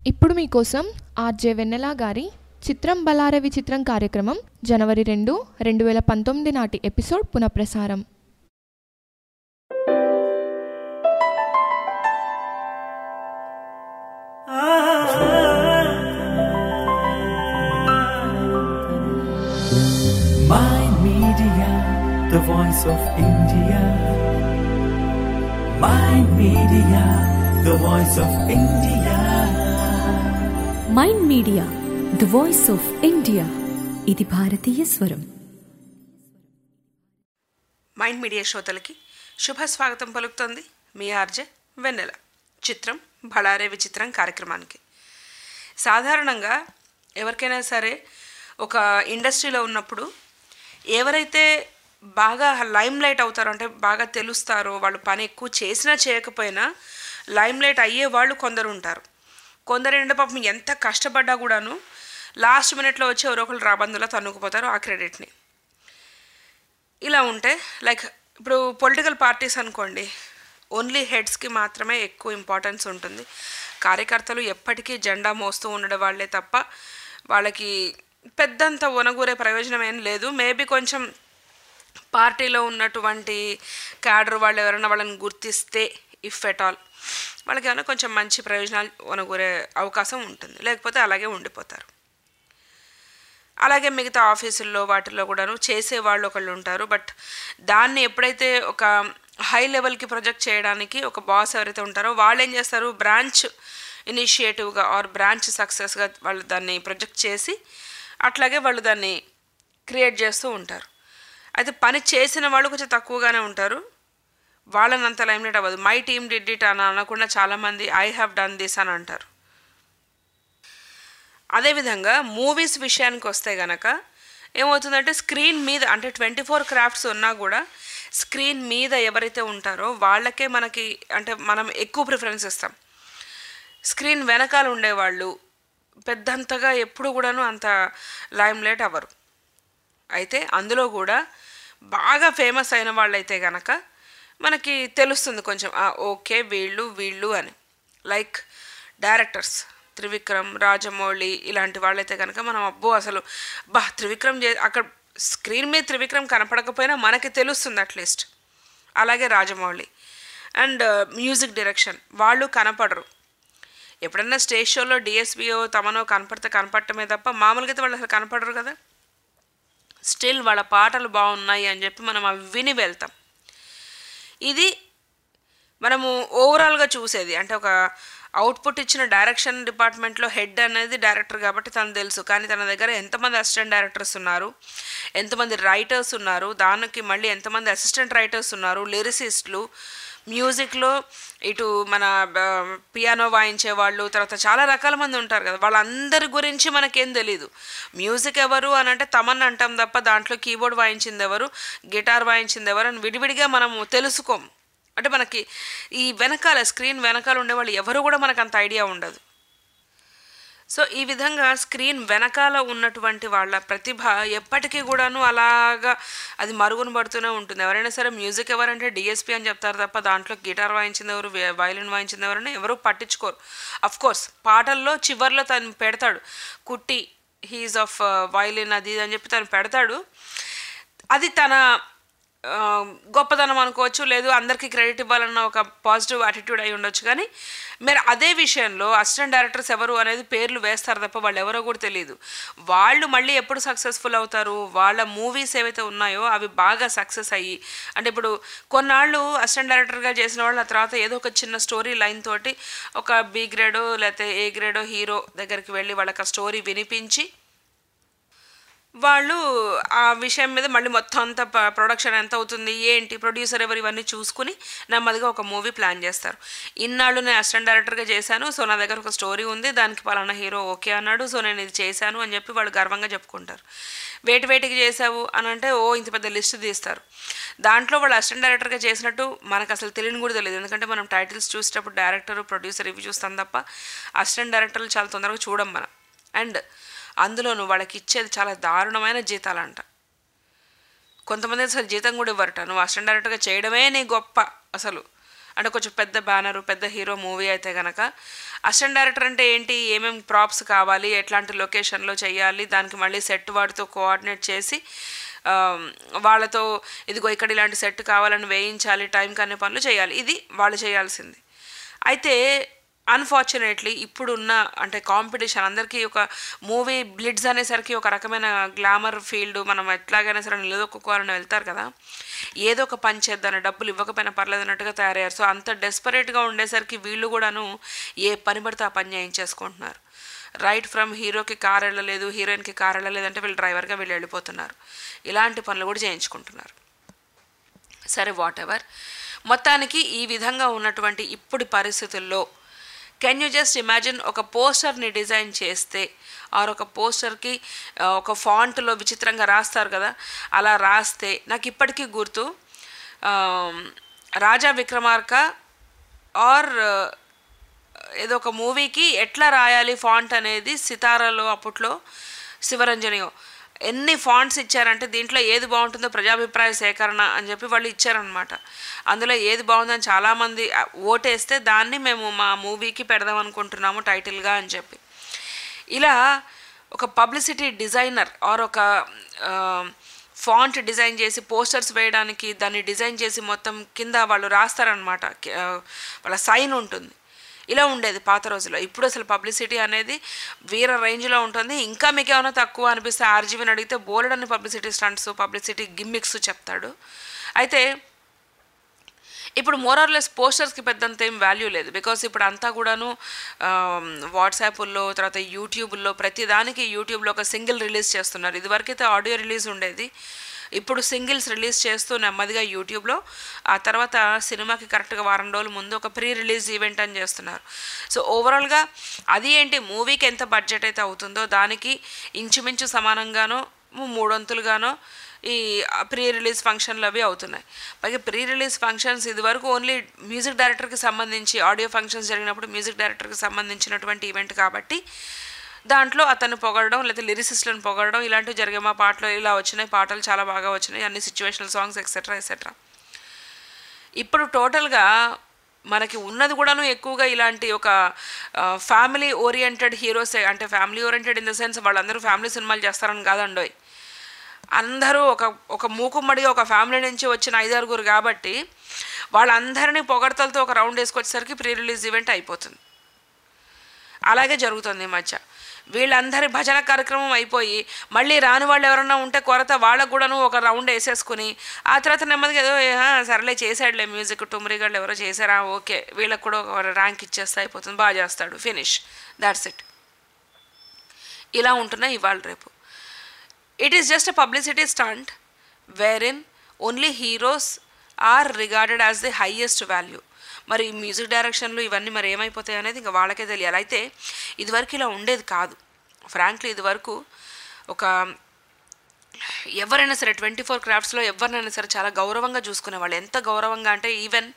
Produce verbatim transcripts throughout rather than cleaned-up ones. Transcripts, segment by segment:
ఇప్పుడు మీకోసం ఆర్జే వెన్నెల గారి చిత్రం బలారే విచిత్రం కార్యక్రమం జనవరి రెండు రెండు వేల పంతొమ్మిది నాటి ఎపిసోడ్ పునఃప్రసారం. Mind Media, the voice of India. Mind Media, the voice of India. Mind Media the voice of India. ఇది భారతీయ స్వరం. మైండ్ మీడియా శ్రోతలకి శుభ స్వాగతం పలుకుతోంది మీ ఆర్జే వెన్నెల. చిత్రం బళారే విచిత్రం కార్యక్రమానికి. సాధారణంగా ఎవరికైనా సరే ఒక ఇండస్ట్రీలో ఉన్నప్పుడు ఎవరైతే బాగా లైమ్ లైట్ అవుతారో, అంటే బాగా తెలుస్తారో, వాళ్ళు పని ఎక్కువ చేసినా చేయకపోయినా లైమ్ లైట్ అయ్యే వాళ్ళు కొందరు ఉంటారు. కొందరు ఏంటంటే పాపం ఎంత కష్టపడ్డా కూడాను లాస్ట్ మినిట్లో వచ్చి ఎవరో ఒకరు రాబందులో తన్నుకుపోతారు ఆ క్రెడిట్ని. ఇలా ఉంటే లైక్ ఇప్పుడు పొలిటికల్ పార్టీస్ అనుకోండి, ఓన్లీ హెడ్స్కి మాత్రమే ఎక్కువ ఇంపార్టెన్స్ ఉంటుంది. కార్యకర్తలు ఎప్పటికీ జెండా మోస్తూ ఉండడం వాళ్ళే తప్ప వాళ్ళకి పెద్దంత ఒనగూరే ప్రయోజనం ఏం లేదు. మేబీ కొంచెం పార్టీలో ఉన్నటువంటి క్యాడర్ వాళ్ళు ఎవరైనా వాళ్ళని గుర్తిస్తే ఇఫ్ ఎట్ ఆల్ వాళ్ళకి ఏమైనా కొంచెం మంచి ప్రయోజనాలు ఒనగూరే అవకాశం ఉంటుంది, లేకపోతే అలాగే ఉండిపోతారు. అలాగే మిగతా ఆఫీసుల్లో వాటిల్లో కూడాను చేసేవాళ్ళు ఒకళ్ళు ఉంటారు. బట్ దాన్ని ఎప్పుడైతే ఒక హై లెవెల్కి ప్రొజెక్ట్ చేయడానికి ఒక బాస్ ఎవరైతే ఉంటారో వాళ్ళు ఏం చేస్తారు, బ్రాంచ్ ఇనిషియేటివ్గా ఆర్ బ్రాంచ్ సక్సెస్గా వాళ్ళు దాన్ని ప్రొజెక్ట్ చేసి అట్లాగే వాళ్ళు దాన్ని క్రియేట్ చేస్తూ ఉంటారు. అయితే పని చేసిన వాళ్ళు కొంచెం తక్కువగానే ఉంటారు, వాళ్ళని అంత లైమ్లైట్ అవ్వదు. మై టీమ్ డిడ్ ఇట్ అని అనకుండా చాలామంది ఐ హ్యావ్ డన్ దిస్ అని అంటారు. అదేవిధంగా మూవీస్ విషయానికి వస్తే కనుక ఏమవుతుందంటే స్క్రీన్ మీద అంటే ట్వంటీ ఫోర్ క్రాఫ్ట్స్ ఉన్నా కూడా స్క్రీన్ మీద ఎవరైతే ఉంటారో వాళ్ళకే మనకి అంటే మనం ఎక్కువ ప్రిఫరెన్స్ ఇస్తాం. స్క్రీన్ వెనకాల ఉండేవాళ్ళు పెద్దంతగా ఎప్పుడు కూడాను అంత లైమ్లైట్ అవ్వరు. అయితే అందులో కూడా బాగా ఫేమస్ అయిన వాళ్ళైతే కనుక మనకి తెలుస్తుంది కొంచెం ఓకే వీళ్ళు వీళ్ళు అని. లైక్ డైరెక్టర్స్ త్రివిక్రమ్, రాజమౌళి ఇలాంటి వాళ్ళైతే కనుక మనం అబ్బో అసలు బా త్రివిక్రమ్ చే అక్కడ స్క్రీన్ మీద త్రివిక్రమ్ కనపడకపోయినా మనకి తెలుస్తుంది అట్లీస్ట్. అలాగే రాజమౌళి అండ్ మ్యూజిక్ డైరెక్షన్ వాళ్ళు కనపడరు. ఎప్పుడన్నా స్టేజ్ షోలో డిఎస్బిఓ తమనో కనపడితే కనపడటమే తప్ప మామూలుగా అయితే వాళ్ళు అసలు కనపడరు కదా. స్టిల్ వాళ్ళ పాటలు బాగున్నాయి అని చెప్పి మనం అవి విని వెళ్తాం. ఇది మనము ఓవరాల్గా చూసేది. అంటే ఒక అవుట్పుట్ ఇచ్చిన డైరెక్షన్ డిపార్ట్మెంట్లో హెడ్ అనేది డైరెక్టర్ కాబట్టి తను తెలుసు. కానీ తన దగ్గర ఎంతమంది అసిస్టెంట్ డైరెక్టర్స్ ఉన్నారు, ఎంతమంది రైటర్స్ ఉన్నారు, దానికి మళ్ళీ ఎంతమంది అసిస్టెంట్ రైటర్స్ ఉన్నారు, లిరిసిస్టులు, మ్యూజిక్లో ఇటు మన పియానో వాయించే వాళ్ళు, తర్వాత చాలా రకాల మంది ఉంటారు కదా. వాళ్ళందరి గురించి మనకేం తెలీదు. మ్యూజిక్ ఎవరు అని అంటే తమన్ అంటాం తప్ప దాంట్లో కీబోర్డ్ వాయించింది ఎవరు, గిటార్ వాయించింది ఎవరు అని విడివిడిగా మనము తెలుసుకోం. అంటే మనకి ఈ వెనకాల స్క్రీన్ వెనకాల ఉండేవాళ్ళు ఎవరు కూడా మనకు అంత ఐడియా ఉండదు. సో ఈ విధంగా స్క్రీన్ వెనకాల ఉన్నటువంటి వాళ్ళ ప్రతిభ ఎప్పటికీ కూడాను అలాగా అది మరుగున పడుతూనే ఉంటుంది. ఎవరైనా సరే మ్యూజిక్ ఎవరంటే డిఎస్పి అని చెప్తారు తప్ప దాంట్లో గిటార్ వాయించింది ఎవరు, వయలిన్ వాయించింది ఎవరని ఎవరు పట్టించుకోరు. అఫ్కోర్స్ పాటల్లో చివర్లో తను పెడతాడు కుట్టి హీఈస్ ఆఫ్ వయలిన్ అది అని చెప్పి తను పెడతాడు. అది తన గొప్పదనం అనుకోవచ్చు, లేదు అందరికీ క్రెడిట్ ఇవ్వాలన్న ఒక పాజిటివ్ యాటిట్యూడ్ అయి ఉండొచ్చు. కానీ మీరు అదే విషయంలో అసిస్టెంట్ డైరెక్టర్స్ ఎవరు అనేది పేర్లు వేస్తారు తప్ప వాళ్ళు ఎవరో కూడా తెలియదు. వాళ్ళు మళ్ళీ ఎప్పుడు సక్సెస్ఫుల్ అవుతారు, వాళ్ళ మూవీస్ ఏవైతే ఉన్నాయో అవి బాగా సక్సెస్ అయ్యి, అంటే ఇప్పుడు కొన్నాళ్ళు అసిస్టెంట్ డైరెక్టర్గా చేసిన వాళ్ళు ఆ తర్వాత ఏదో ఒక చిన్న స్టోరీ లైన్ తోటి ఒక బి గ్రేడో లేకపోతే ఏ గ్రేడో హీరో దగ్గరికి వెళ్ళి వాళ్ళకి ఆ స్టోరీ వినిపించి వాళ్ళు ఆ విషయం మీద మళ్ళీ మొత్తం అంతా ప్రొడక్షన్ ఎంత అవుతుంది ఏంటి ప్రొడ్యూసర్ ఎవరు ఇవన్నీ చూసుకుని నెమ్మదిగా ఒక మూవీ ప్లాన్ చేస్తారు. ఇన్నాళ్ళు నేను అసిస్టెంట్ డైరెక్టర్గా చేశాను, సో నా దగ్గర ఒక స్టోరీ ఉంది, దానికి పలానా హీరో ఓకే అన్నాడు, సో నేను ఇది చేశాను అని చెప్పి వాళ్ళు గర్వంగా చెప్పుకుంటారు. వేటి వేటికి చేసావు అని అంటే ఓ ఇంత పెద్ద లిస్ట్ తీస్తారు. దాంట్లో వాళ్ళు అసిస్టెంట్ డైరెక్టర్గా చేసినట్టు మనకు అసలు తెలియని కూడా తెలియదు. ఎందుకంటే మనం టైటిల్స్ చూసేటప్పుడు డైరెక్టర్ ప్రొడ్యూసర్ ఇవి చూస్తాం తప్ప అసిస్టెంట్ డైరెక్టర్లు చాలా తొందరగా చూడం మనం. అండ్ అందులోనూ వాళ్ళకి ఇచ్చేది చాలా దారుణమైన జీతాలంట. కొంతమంది అసలు జీతం కూడా ఇవ్వరట. నువ్వు అసిస్టెంట్ డైరెక్టర్గా చేయడమే నీ గొప్ప అసలు అంటే కొంచెం పెద్ద బ్యానరు పెద్ద హీరో మూవీ అయితే కనుక అసిస్టెంట్ డైరెక్టర్ అంటే ఏంటి, ఏమేమి ప్రాప్స్ కావాలి, ఎట్లాంటి లొకేషన్లో చేయాలి, దానికి మళ్ళీ సెట్ వాడితో కోఆర్డినేట్ చేసి వాళ్ళతో ఇదిగో ఇక్కడ ఇలాంటి సెట్ కావాలని వేయించాలి, టైంకి అనే పనులు చేయాలి. ఇది వాళ్ళు చేయాల్సింది. అయితే అన్ఫార్చునేట్లీ ఇప్పుడున్న అంటే కాంపిటీషన్ అందరికీ ఒక మూవీ బ్లిడ్స్ అనేసరికి ఒక రకమైన గ్లామర్ ఫీల్డ్, మనం ఎట్లాగైనా సరే నిలదొక్కుకోవాలని వెళ్తారు కదా, ఏదో ఒక పని చేద్దాను, డబ్బులు ఇవ్వకపోయినా పర్లేదు అన్నట్టుగా తయారయ్యారు. సో అంత డెస్పరేట్గా ఉండేసరికి వీళ్ళు కూడాను ఏ పని పడితే ఆ పని చేయించేసుకుంటున్నారు. రైట్ ఫ్రమ్ హీరోకి కార్ వెళ్ళలేదు, హీరోయిన్కి కార్ వెళ్ళలేదు అంటే వీళ్ళు డ్రైవర్గా వీళ్ళు వెళ్ళిపోతున్నారు. ఇలాంటి పనులు కూడా చేయించుకుంటున్నారు. సరే వాట్ ఎవర్, మొత్తానికి ఈ విధంగా ఉన్నటువంటి ఇప్పుడు పరిస్థితుల్లో కెన్ యూ జస్ట్ ఇమాజిన్ ఒక పోస్టర్ని డిజైన్ చేస్తే ఆర్ ఒక పోస్టర్కి ఒక ఫాంట్లో విచిత్రంగా రాస్తారు కదా, అలా రాస్తే నాకు ఇప్పటికీ గుర్తు రాజా విక్రమార్క ఆర్ ఏదో ఒక మూవీకి ఎట్లా రాయాలి ఫాంట్ అనేది సితారాలో అప్పట్లో శివరంజనియో ఎన్ని ఫాంట్స్ ఇచ్చారంటే దీంట్లో ఏది బాగుంటుందో ప్రజాభిప్రాయ సేకరణ అని చెప్పి వాళ్ళు ఇచ్చారనమాట. అందులో ఏది బాగుందని చాలామంది ఓటేస్తే దాన్ని మేము మా మూవీకి పెడదాం అనుకుంటున్నాము టైటిల్గా అని చెప్పి. ఇలా ఒక పబ్లిసిటీ డిజైనర్ ఆర్ ఒక ఫాంట్ డిజైన్ చేసి పోస్టర్స్ వేయడానికి దాన్ని డిజైన్ చేసి మొత్తం కింద వాళ్ళు రాస్తారనమాట, వాళ్ళ సైన్ ఉంటుంది. ఇలా ఉండేది పాత రోజుల్లో. ఇప్పుడు అసలు పబ్లిసిటీ అనేది వేరే రేంజ్లో ఉంటుంది. ఇంకా మీకు ఏమైనా తక్కువ అనిపిస్తే ఆర్జీవీని అడిగితే బోలెడన్ని పబ్లిసిటీ స్టంట్స్ పబ్లిసిటీ గిమ్మిక్స్ చెప్తాడు. అయితే ఇప్పుడు మోరార్లెస్ పోస్టర్స్కి పెద్దంత ఏం వాల్యూ లేదు. బికాస్ ఇప్పుడు అంతా కూడాను వాట్సాప్ల్లో తర్వాత యూట్యూబ్లో ప్రతిదానికి యూట్యూబ్లో ఒక సింగిల్ రిలీజ్ చేస్తున్నారు. ఇదివరకైతే ఆడియో రిలీజ్ ఉండేది, ఇప్పుడు సింగిల్స్ రిలీజ్ చేస్తూ నెమ్మదిగా యూట్యూబ్లో, ఆ తర్వాత సినిమాకి కరెక్ట్గా వారం రోజుల ముందు ఒక ప్రీ రిలీజ్ ఈవెంట్ అని చేస్తున్నారు. సో ఓవరాల్గా అది ఏంటి, మూవీకి ఎంత బడ్జెట్ అయితే అవుతుందో దానికి ఇంచుమించు సమానంగానో మూడొంతులుగానో ఈ ప్రీ రిలీజ్ ఫంక్షన్లు అవి అవుతున్నాయి. పైగా ప్రీ రిలీజ్ ఫంక్షన్స్ ఇదివరకు ఓన్లీ మ్యూజిక్ డైరెక్టర్కి సంబంధించి, ఆడియో ఫంక్షన్స్ జరిగినప్పుడు మ్యూజిక్ డైరెక్టర్కి సంబంధించినటువంటి ఈవెంట్ కాబట్టి దాంట్లో అతను పొగడడం లేదా లిరిసిస్ట్లను పొగడడం ఇలాంటివి జరిగే, మా పాటలు ఇలా వచ్చినాయి, పాటలు చాలా బాగా వచ్చినాయి, అన్ని సిచ్యువేషనల్ సాంగ్స్ ఎక్సెట్రా ఎక్సెట్రా. ఇప్పుడు టోటల్గా మనకి ఉన్నది కూడాను ఎక్కువగా ఇలాంటి ఒక ఫ్యామిలీ ఓరియంటెడ్ హీరోసే. అంటే family oriented in the sense వాళ్ళందరూ ఫ్యామిలీ సినిమాలు చేస్తారని కాదండోయ్, అందరూ ఒక ఒక మూకుమ్మడిగా ఒక ఫ్యామిలీ నుంచి వచ్చిన ఐదారుగురు కాబట్టి వాళ్ళందరినీ పొగడతలతో ఒక రౌండ్ వేసుకొచ్చేసరికి ప్రీ రిలీజ్ ఈవెంట్ అయిపోతుంది. అలాగే జరుగుతుంది ఈ మధ్య. వీళ్ళందరి భజన కార్యక్రమం అయిపోయి మళ్ళీ రాని వాళ్ళు ఎవరన్నా ఉంటే కొరత వాళ్ళకు కూడాను ఒక రౌండ్ వేసేసుకుని ఆ తర్వాత నెమ్మదిగా ఏదో సరేలే చేసాడులే మ్యూజిక్ టుమ్రిగళ్ళు ఎవరో చేశారా ఓకే వీళ్ళకి కూడా ఒక ర్యాంక్ ఇచ్చేస్తే అయిపోతుంది, బాగా చేస్తాడు, ఫినిష్, దాట్స్ ఇట్. ఇలా ఉంటున్నాయి ఇవాళ రేపు. It is just a publicity stunt wherein only heroes are regarded as the highest value. మరి మ్యూజిక్ డైరెక్షన్లు ఇవన్నీ మరి ఏమైపోతాయి అనేది ఇంకా వాళ్ళకే తెలియాలి. అయితే ఇదివరకు ఇలా ఉండేది కాదు. ఫ్రాంక్లీ ఇదివరకు ఒక ఎవరైనా సరే ట్వంటీ ఫోర్ క్రాఫ్ట్స్లో ఎవరినైనా సరే చాలా గౌరవంగా చూసుకునేవాళ్ళు. ఎంత గౌరవంగా అంటే ఈవెన్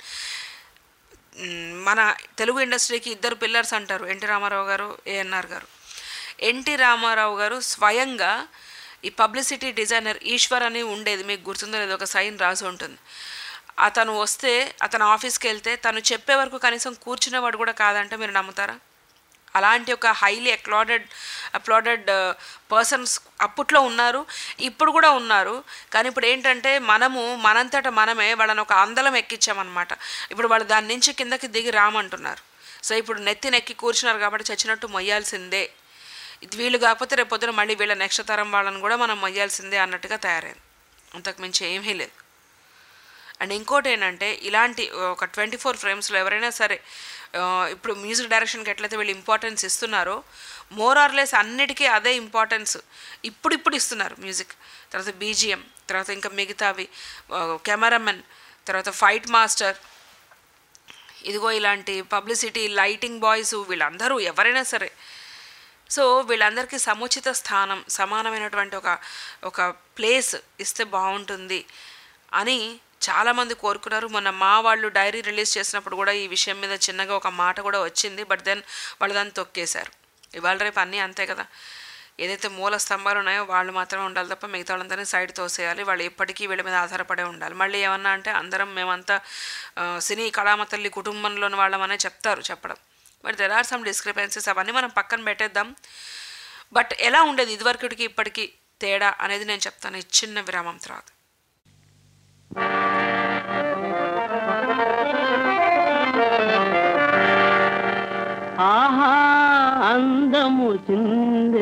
మన తెలుగు ఇండస్ట్రీకి ఇద్దరు పిల్లర్స్ అంటారు, ఎన్టీ రామారావు గారు, ఏఎన్ఆర్ గారు. ఎన్టీ రామారావు గారు స్వయంగా ఈ పబ్లిసిటీ డిజైనర్ ఈశ్వర్ అని ఉండేది, మీకు గుర్తుందో లేదో, ఒక సైన్ రాసి ఉంటుంది. అతను వస్తే అతను ఆఫీస్కి వెళ్తే తను చెప్పే వరకు కనీసం కూర్చునేవాడు కూడా కాదంటే మీరు నమ్ముతారా? అలాంటి ఒక హైలీ అప్లాడెడ్ అప్లాడెడ్ పర్సన్స్ అప్పట్లో ఉన్నారు, ఇప్పుడు కూడా ఉన్నారు. కానీ ఇప్పుడు ఏంటంటే మనము మనంతట మనమే వాళ్ళని ఒక అందలం ఎక్కించామన్నమాట. ఇప్పుడు వాళ్ళు దాని నుంచి కిందకి దిగి రామంటున్నారు. సో ఇప్పుడు నెత్తి నెక్కి కూర్చున్నారు కాబట్టి చచ్చినట్టు మొయ్యాల్సిందే. ఇది వీళ్ళు కాకపోతే రేపు పొద్దున మళ్ళీ వీళ్ళ నెక్స్ట్ తరం వాళ్ళని కూడా మనం మొయ్యాల్సిందే అన్నట్టుగా తయారైంది. అంతకుమించి ఏమీ లేదు. అండ్ ఇంకోటి ఏంటంటే ఇలాంటి ఒక ట్వంటీ ఫోర్ ఫ్రేమ్స్లో ఎవరైనా సరే ఇప్పుడు మ్యూజిక్ డైరెక్షన్కి ఎట్లయితే వీళ్ళు ఇంపార్టెన్స్ ఇస్తున్నారో మోర్ ఆర్ లెస్ అన్నిటికీ అదే ఇంపార్టెన్స్ ఇప్పుడు ఇప్పుడు ఇస్తున్నారు. మ్యూజిక్ తర్వాత బీజిఎం తర్వాత ఇంకా మిగతావి కెమెరామెన్ తర్వాత ఫైట్ మాస్టర్, ఇదిగో ఇలాంటి పబ్లిసిటీ లైటింగ్ బాయ్స్ వీళ్ళందరూ ఎవరైనా సరే. సో వీళ్ళందరికీ సముచిత స్థానం సమానమైనటువంటి ఒక ఒక ప్లేస్ ఇస్తే బాగుంటుంది అని చాలామంది కోరుకున్నారు. మొన్న మా వాళ్ళు డైరీ రిలీజ్ చేసినప్పుడు కూడా ఈ విషయం మీద చిన్నగా ఒక మాట కూడా వచ్చింది. బట్ దెన్ వాళ్ళు దాన్ని తొక్కేశారు. ఇవాళ రేపు అన్నీ అంతే కదా. ఏదైతే మూల స్తంభాలు ఉన్నాయో వాళ్ళు మాత్రమే ఉండాలి తప్ప మిగతా వాళ్ళందరినీ సైడ్ తోసేయాలి. వాళ్ళు ఎప్పటికీ వీళ్ళ మీద ఆధారపడే ఉండాలి. మళ్ళీ ఏమన్నా అంటే అందరం మేమంతా సినీ కళామ తల్లి కుటుంబంలోని వాళ్ళమనే చెప్తారు చెప్పడం. But there are some discrepancies, అవన్నీ మనం పక్కన పెట్టేద్దాం. బట్ ఎలా ఉండేది ఇదివరకుడికి ఇప్పటికీ తేడా అనేది నేను చెప్తాను ఈ చిన్న విరామం తర్వాత. ఆహా అందము చిందే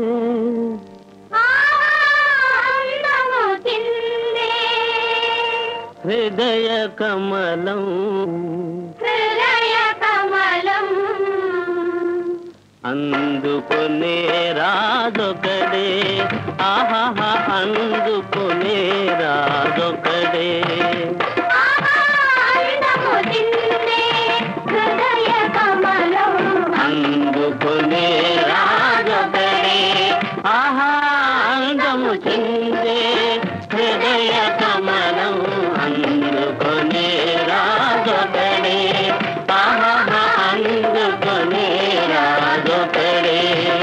హృదయ కమలం అందుకునే రాజొకడే, ఆహా అందుకునే రాజొకడే. అందుకునే రాజొకడే, ఆహా అందము చిందే హృదయ కమలం. అందుకునే రాజొకడే, ఆహా అందుకునే రాజొకడే.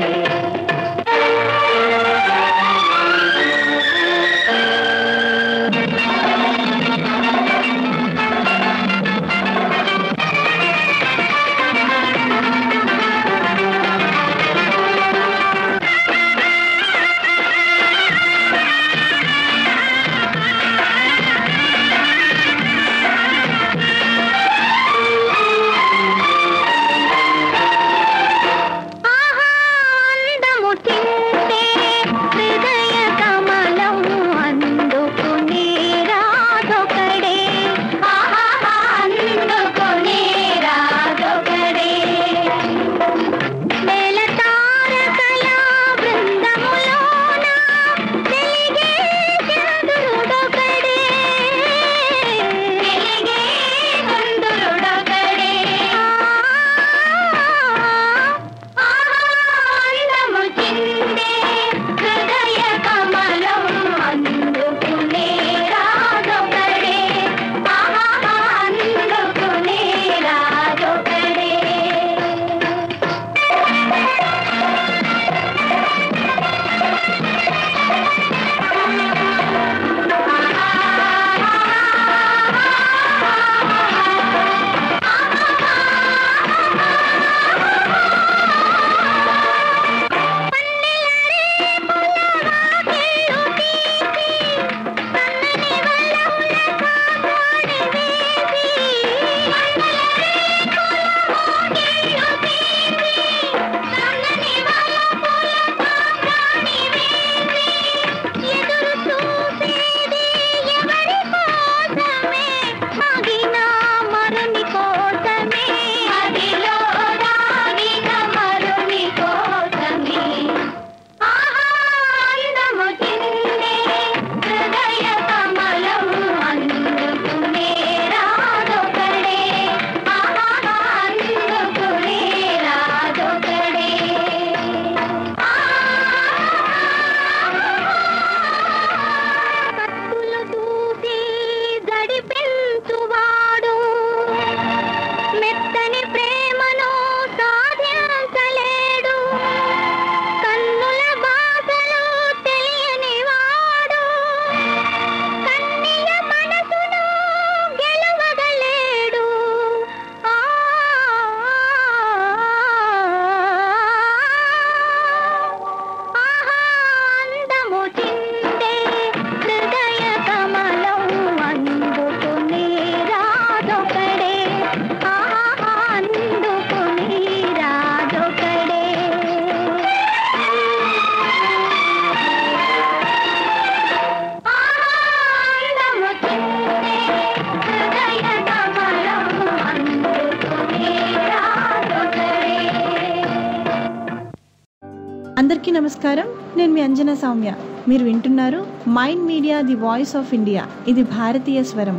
అందరికీ నమస్కారం. నేను మీ అంజనా సౌమ్య. మీరు వింటున్నారు Mind Media the voice of India. ఇది భారతీయ స్వరం.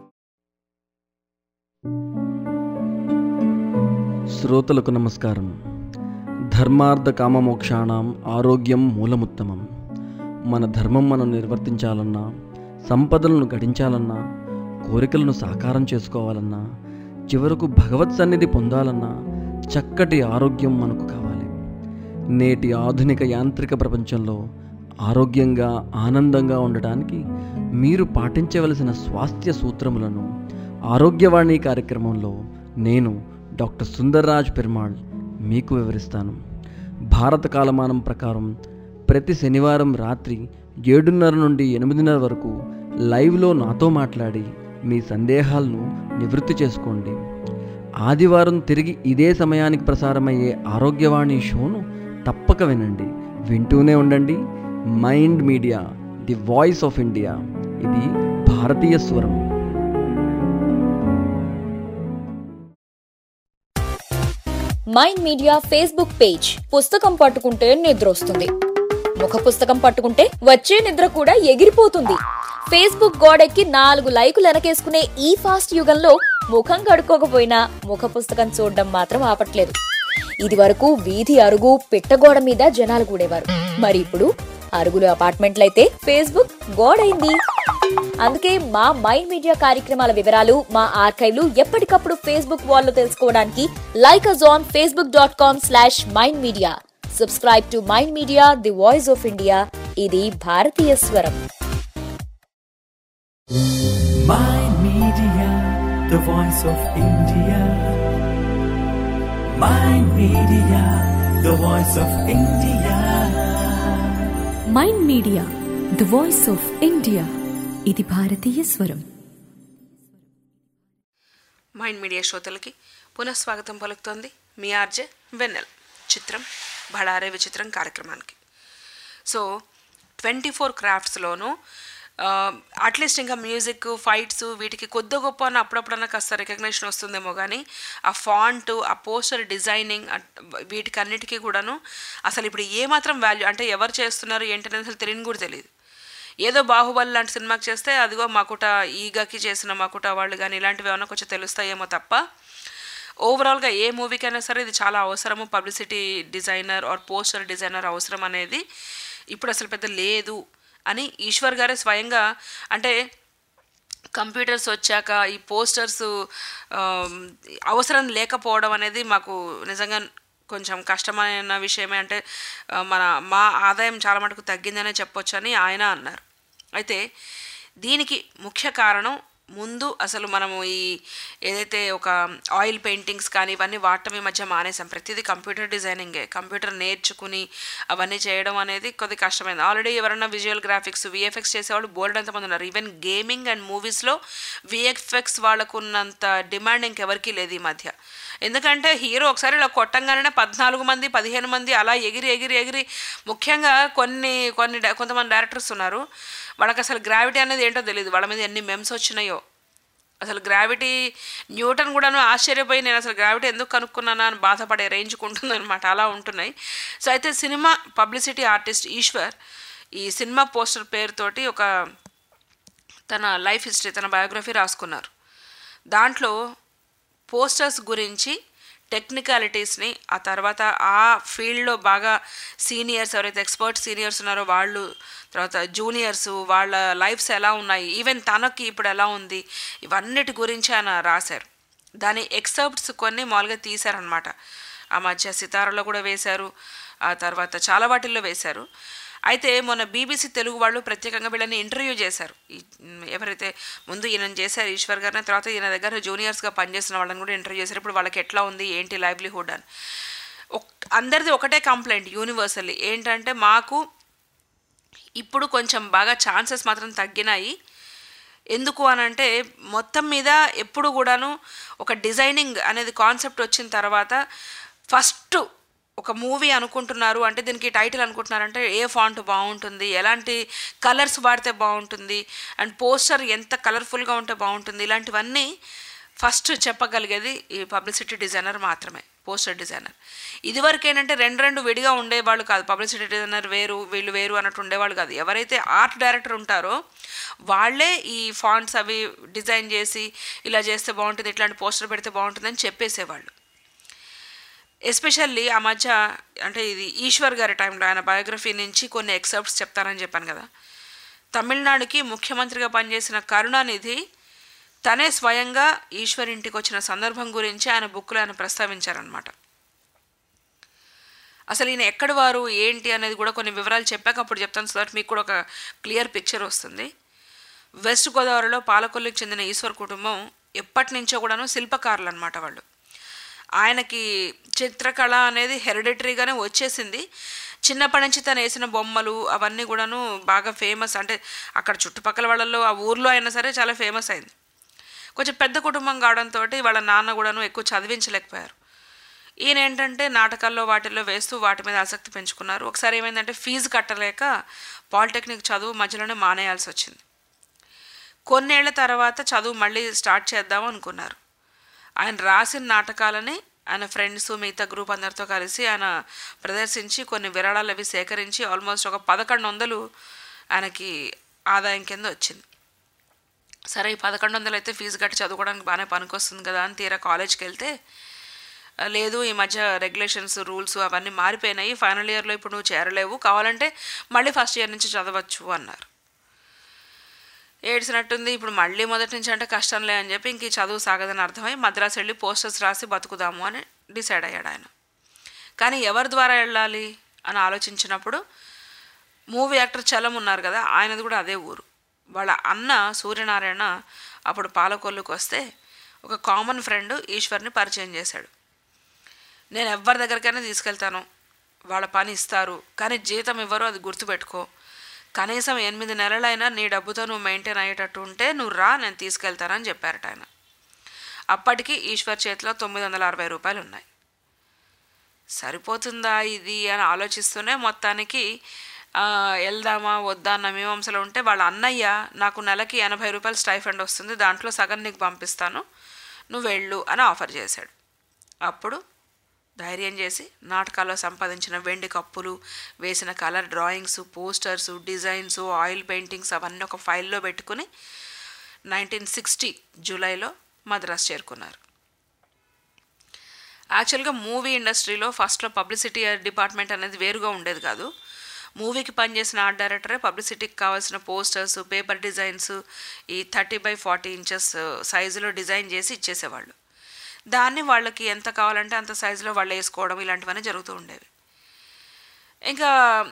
శ్రోతలకు నమస్కారం. ధర్మార్థ కామమోక్షాణం ఆరోగ్యం మూలముత్తమం. మన ధర్మం మనం నిర్వర్తించాలన్నా, సంపదలను గడించాలన్నా, కోరికలను సాకారం చేసుకోవాలన్నా, చివరకు భగవత్ సన్నిధి పొందాలన్నా చక్కటి ఆరోగ్యం మనకు కావాలి. నేటి ఆధునిక యాంత్రిక ప్రపంచంలో ఆరోగ్యంగా ఆనందంగా ఉండటానికి మీరు పాటించవలసిన స్వాస్థ్య సూత్రములను ఆరోగ్యవాణి కార్యక్రమంలో నేను డాక్టర్ సుందర్రాజ్ పెరుమాళ్ మీకు వివరిస్తాను. భారత కాలమానం ప్రకారం ప్రతి శనివారం రాత్రి ఏడున్నర నుండి ఎనిమిదిన్నర వరకు లైవ్లో నాతో మాట్లాడి మీ సందేహాలను నివృత్తి చేసుకోండి. ఆదివారం తిరిగి ఇదే సమయానికి ప్రసారమయ్యే ఆరోగ్యవాణి షోను తప్పక వినండి. వింటూనే ఉండండి. Mind Media, the voice of India. ఇది భారతీయ స్వరం. Mind Media Facebook page. పుస్తకం పట్టుకుంటే నిద్ర వస్తుంది, ముఖ పుస్తకం పట్టుకుంటే వచ్చే నిద్ర కూడా ఎగిరిపోతుంది. ఫేస్బుక్ గోడెక్కి నాలుగు లైకులు వెనకేసుకునే ఈ ఫాస్ట్ యుగంలో ముఖం కడుక్కోకపోయినా ముఖ పుస్తకం చూడడం మాత్రం ఆపట్లేదు. ఇది వరకు వీధి అరుగు పిట్టగోడ మీద జనాలు కూడేవారు. మరి ఇప్పుడు అరుగులు అపార్ట్మెంట్లయితే ఫేస్బుక్ గోడైంది. అందుకే మా మైండ్ మీడియా కార్యక్రమాల వివరాలు మా ఆర్కైవ్లు ఎప్పటికప్పుడు ఫేస్బుక్ వాల్లో తెలుసుకోవడానికి like us on Facebook dot com slash Mind Media. Subscribe to Mind Media, the voice of India. ఇది భారతీయ స్వరం. Mind Media, the voice of India. Mind Media, the voice of India. Mind Media the voice of India. ఇది భారతీయ స్వరం. Mind media శ్రోతలకి పునఃస్వాగతం పలుకుతోంది మీ RJ Vennela. చిత్రం బడారే విచిత్రం కార్యక్రమానికి. సో ట్వంటీ ఫోర్ క్రాఫ్ట్స్లోనూ అట్లీస్ట్ ఇంకా మ్యూజిక్, ఫైట్స్ వీటికి కొద్ది గొప్ప అని అప్పుడప్పుడన్నా కాస్త రికగ్నేషన్ వస్తుందేమో, కానీ ఆ ఫాంట్, ఆ పోస్టర్ డిజైనింగ్, వీటికి అన్నిటికీ కూడాను అసలు ఇప్పుడు ఏమాత్రం వాల్యూ అంటే ఎవరు చేస్తున్నారు ఏంటనేది అసలు తెలియని కూడా తెలియదు. ఏదో బాహుబలి లాంటి సినిమాకి చేస్తే అదిగో మకుట, ఈగాకి చేసిన మకుట వాళ్ళు కానీ ఇలాంటివి ఏమైనా కొంచెం తెలుస్తాయేమో తప్ప ఓవరాల్గా ఏ మూవీకైనా సరే ఇది చాలా అవసరము. Publicity designer or poster designer అవసరం అనేది ఇప్పుడు అసలు పెద్ద లేదు అని ఈశ్వర్ గారే స్వయంగా, అంటే కంప్యూటర్స్ వచ్చాక ఈ పోస్టర్స్ అవసరం లేకపోవడం అనేది మాకు నిజంగా కొంచెం కష్టమైన విషయమే. అంటే మన మా ఆదాయం చాలా మటుకు తగ్గిందనే చెప్పొచ్చు అని ఆయన అన్నారు. అయితే దీనికి ముఖ్య కారణం ముందు అసలు మనము ఈ ఏదైతే ఒక ఆయిల్ పెయింటింగ్స్ కానీ ఇవన్నీ వాడటం ఈ మధ్య మానేసాం. ప్రతిదీ కంప్యూటర్ డిజైనింగే. కంప్యూటర్ నేర్చుకుని అవన్నీ చేయడం అనేది కొద్ది కష్టమైంది. ఆల్రెడీ ఎవరైనా విజువల్ గ్రాఫిక్స్, విఎఫ్ఎక్స్ చేసేవాళ్ళు బోల్డ్ అంతమంది ఉన్నారు. ఈవెన్ గేమింగ్ అండ్ మూవీస్లో విఎఫ్ఎక్స్ వాళ్ళకు ఉన్నంత డిమాండ్ ఇంకెవరికీ లేదు ఈ మధ్య. ఎందుకంటే హీరో ఒకసారి ఇలా కొట్టంగానే పద్నాలుగు మంది పదిహేను మంది అలా ఎగిరి ఎగిరి ఎగిరి ముఖ్యంగా కొన్ని కొన్ని కొంతమంది డైరెక్టర్స్ ఉన్నారు, వాళ్ళకి అసలు గ్రావిటీ అనేది ఏంటో తెలియదు. వాళ్ళ మీద ఎన్ని మెమ్స్ వచ్చినాయో అసలు గ్రావిటీ, న్యూటన్ కూడాను ఆశ్చర్యపోయి నేను అసలు గ్రావిటీ ఎందుకు కనుక్కున్నానా అని బాధపడే రేంజ్కి ఉంటుంది అనమాట. అలా ఉంటున్నాయి. సో అయితే సినిమా పబ్లిసిటీ ఆర్టిస్ట్ ఈశ్వర్ ఈ సినిమా పోస్టర్ పేరుతోటి ఒక తన లైఫ్ హిస్టరీ, తన బయోగ్రఫీ రాసుకున్నారు. దాంట్లో పోస్టర్స్ గురించి టెక్నికాలిటీస్ని, ఆ తర్వాత ఆ ఫీల్డ్లో బాగా సీనియర్స్ ఎవరైతే ఎక్స్పర్ట్ సీనియర్స్ ఉన్నారో వాళ్ళు, తర్వాత జూనియర్స్ వాళ్ళ లైఫ్స్ ఎలా ఉన్నాయి, ఈవెన్ తనకి ఇప్పుడు ఎలా ఉంది, ఇవన్నిటి గురించి ఆయన రాశారు. దాని ఎక్సర్ప్ట్స్ కొన్ని మామూలుగా తీశారనమాట. ఆ మధ్య సితారాలో కూడా వేశారు, ఆ తర్వాత చాలా వాటిల్లో వేశారు. అయితే మొన్న బీబీసీ తెలుగు వాళ్ళు ప్రత్యేకంగా వీళ్ళని ఇంటర్వ్యూ చేశారు. ఎవరైతే ముందు ఈయన చేశారు ఈశ్వర్ గారిని, తర్వాత ఈయన దగ్గర జూనియర్స్గా పనిచేసిన వాళ్ళని కూడా ఇంటర్వ్యూ చేశారు. ఇప్పుడు వాళ్ళకి ఎట్లా ఉంది, ఏంటి లైవ్లీహుడ్ అని. అందరిది ఒకటే కంప్లైంట్ యూనివర్సల్లీ ఏంటంటే, మాకు ఇప్పుడు కొంచెం బాగా ఛాన్సెస్ మాత్రం తగ్గినాయి. ఎందుకు అని అంటే మొత్తం మీద ఎప్పుడు కూడాను ఒక డిజైనింగ్ అనేది కాన్సెప్ట్ వచ్చిన తర్వాత ఫస్ట్ ఒక మూవీ అనుకుంటున్నారు అంటే దీనికి టైటిల్ అనుకుంటున్నారంటే ఏ ఫాంట్ బాగుంటుంది, ఎలాంటి కలర్స్ వాడితే బాగుంటుంది, అండ్ పోస్టర్ ఎంత కలర్ఫుల్గా ఉంటే బాగుంటుంది, ఇలాంటివన్నీ ఫస్ట్ చెప్పగలిగేది ఈ పబ్లిసిటీ డిజైనర్ మాత్రమే, పోస్టర్ డిజైనర్. ఇదివరకు ఏంటంటే రెండు రెండు విడిగా ఉండేవాళ్ళు కాదు. పబ్లిసిటీ డిజైనర్ వేరు, వీళ్ళు వేరు అన్నట్టు ఉండేవాళ్ళు కాదు. ఎవరైతే ఆర్ట్ డైరెక్టర్ ఉంటారో వాళ్ళే ఈ ఫాంట్స్ అవి డిజైన్ చేసి ఇలా చేస్తే బాగుంటుంది, ఇట్లాంటి పోస్టర్ పెడితే బాగుంటుంది అని చెప్పేసేవాళ్ళు. ఎస్పెషల్లీ ఆ మధ్య అంటే ఇది ఈశ్వర్ గారి టైంలో ఆయన బయోగ్రఫీ నుంచి కొన్ని ఎక్సెప్ట్స్ చెప్తానని చెప్పాను కదా. తమిళనాడుకి ముఖ్యమంత్రిగా పనిచేసిన కరుణానిధి తనే స్వయంగా ఈశ్వర్ ఇంటికి వచ్చిన సందర్భం గురించి ఆయన బుక్లో ఆయన ప్రస్తావించారనమాట. అసలు ఈయన ఎక్కడి వారు ఏంటి అనేది కూడా కొన్ని వివరాలు చెప్పాక అప్పుడు చెప్తాను, సో దట్ మీకు కూడా ఒక క్లియర్ పిక్చర్ వస్తుంది. వెస్ట్ గోదావరిలో పాలకొల్లుకి చెందిన ఈశ్వర్ కుటుంబం ఎప్పటి నుంచో కూడాను శిల్పకారులు అనమాట వాళ్ళు. ఆయనకి చిత్రకళ అనేది హెరిడిటరీగానే వచ్చేసింది. చిన్నప్పటి నుంచి తను వేసిన బొమ్మలు అవన్నీ కూడాను బాగా ఫేమస్. అంటే అక్కడ చుట్టుపక్కల వాళ్ళల్లో ఆ ఊర్లో అయినా సరే చాలా ఫేమస్ అయింది. కొంచెం పెద్ద కుటుంబం కావడంతో వాళ్ళ నాన్న కూడాను ఎక్కువ చదివించలేకపోయారు. ఈయన ఏంటంటే నాటకాల్లో వాటిల్లో వేస్తూ వాటి మీద ఆసక్తి పెంచుకున్నారు. ఒకసారి ఏమైందంటే ఫీజు కట్టలేక పాలిటెక్నిక్ చదువు మధ్యలోనే మానేయాల్సి వచ్చింది. కొన్నేళ్ల తర్వాత చదువు మళ్ళీ స్టార్ట్ చేద్దాం అనుకున్నారు. ఆయన రాసిన నాటకాలని ఆయన ఫ్రెండ్స్ మిగతా గ్రూప్ అందరితో కలిసి ఆయన ప్రదర్శించి కొన్ని విరాళాలు అవి సేకరించి ఆల్మోస్ట్ ఒక పదకొండు వందలు ఆయనకి ఆదాయం కింద వచ్చింది. సరే ఈ పదకొండు వందలు అయితే ఫీజు కట్టి చదువుకోవడానికి బాగానే పనికొస్తుంది కదా అని తీరా కాలేజ్కి వెళ్తే, లేదు ఈ మధ్య రెగ్యులేషన్స్ రూల్స్ అవన్నీ మారిపోయినాయి, ఫైనల్ ఇయర్లో ఇప్పుడు నువ్వు చేరలేవు, కావాలంటే మళ్ళీ ఫస్ట్ ఇయర్ నుంచి చదవచ్చు అన్నారు. ఏడ్చినట్టుంది. ఇప్పుడు మళ్ళీ మొదటి నుంచి అంటే కష్టంలే అని చెప్పి ఇంక చదువు సాగదని అర్థమై మద్రాసు వెళ్ళి పోస్టర్స్ రాసి బతుకుదాము అని డిసైడ్ అయ్యాడు ఆయన. కానీ ఎవరి ద్వారా వెళ్ళాలి అని ఆలోచించినప్పుడు మూవీ యాక్టర్ చలం ఉన్నారు కదా, ఆయనది కూడా అదే ఊరు. వాళ్ళ అన్న సూర్యనారాయణ అప్పుడు పాలకొల్లుకు వస్తే ఒక కామన్ ఫ్రెండ్ ఈశ్వర్ని పరిచయం చేశాడు. నేను ఎవరి దగ్గరికైనా తీసుకెళ్తాను, వాళ్ళ పని ఇస్తారు, కానీ జీతం ఇవ్వరు, అది గుర్తుపెట్టుకో, కనీసం ఎనిమిది నెలలైనా నీ డబ్బుతో నువ్వు మెయింటైన్ అయ్యేటట్టు ఉంటే నువ్వు రా, నేను తీసుకెళ్తానని చెప్పారట ఆయన. అప్పటికి ఈశ్వర్ చేతిలో తొమ్మిది వందల అరవై రూపాయలు ఉన్నాయి. సరిపోతుందా ఇది అని ఆలోచిస్తూనే మొత్తానికి వెళ్దామా వద్దా అన్న మీమాంసలో ఉంటే వాళ్ళ అన్నయ్య నాకు నెలకి ఎనభై రూపాయలు స్టైఫండ్ వస్తుంది, దాంట్లో సగం నీకు పంపిస్తాను, నువ్వు వెళ్ళు అని ఆఫర్ చేశాడు. అప్పుడు ధైర్యం చేసి నాటకాల్లో సంపాదించిన వెండి కప్పులు, వేసిన colour drawings, posters, designs, oil paintings అవన్నీ ఒక ఫైల్లో పెట్టుకుని నైన్టీన్ సిక్స్టీ జూలైలో మద్రాసు చేరుకున్నారు. యాక్చువల్గా మూవీ ఇండస్ట్రీలో ఫస్ట్లో పబ్లిసిటీ డిపార్ట్మెంట్ అనేది వేరుగా ఉండేది కాదు. మూవీకి పనిచేసిన ఆర్ట్ డైరెక్టరే పబ్లిసిటీకి కావాల్సిన పోస్టర్స్, పేపర్ డిజైన్స్ ఈ థర్టీ బై ఫార్టీ ఇంచెస్ సైజులో డిజైన్ చేసి ఇచ్చేసేవాళ్ళు. దాన్ని వాళ్ళకి ఎంత కావాలంటే అంత సైజులో వాళ్ళు వేసుకోవడం ఇలాంటివన్నీ జరుగుతూ ఉండేవి. ఇంకా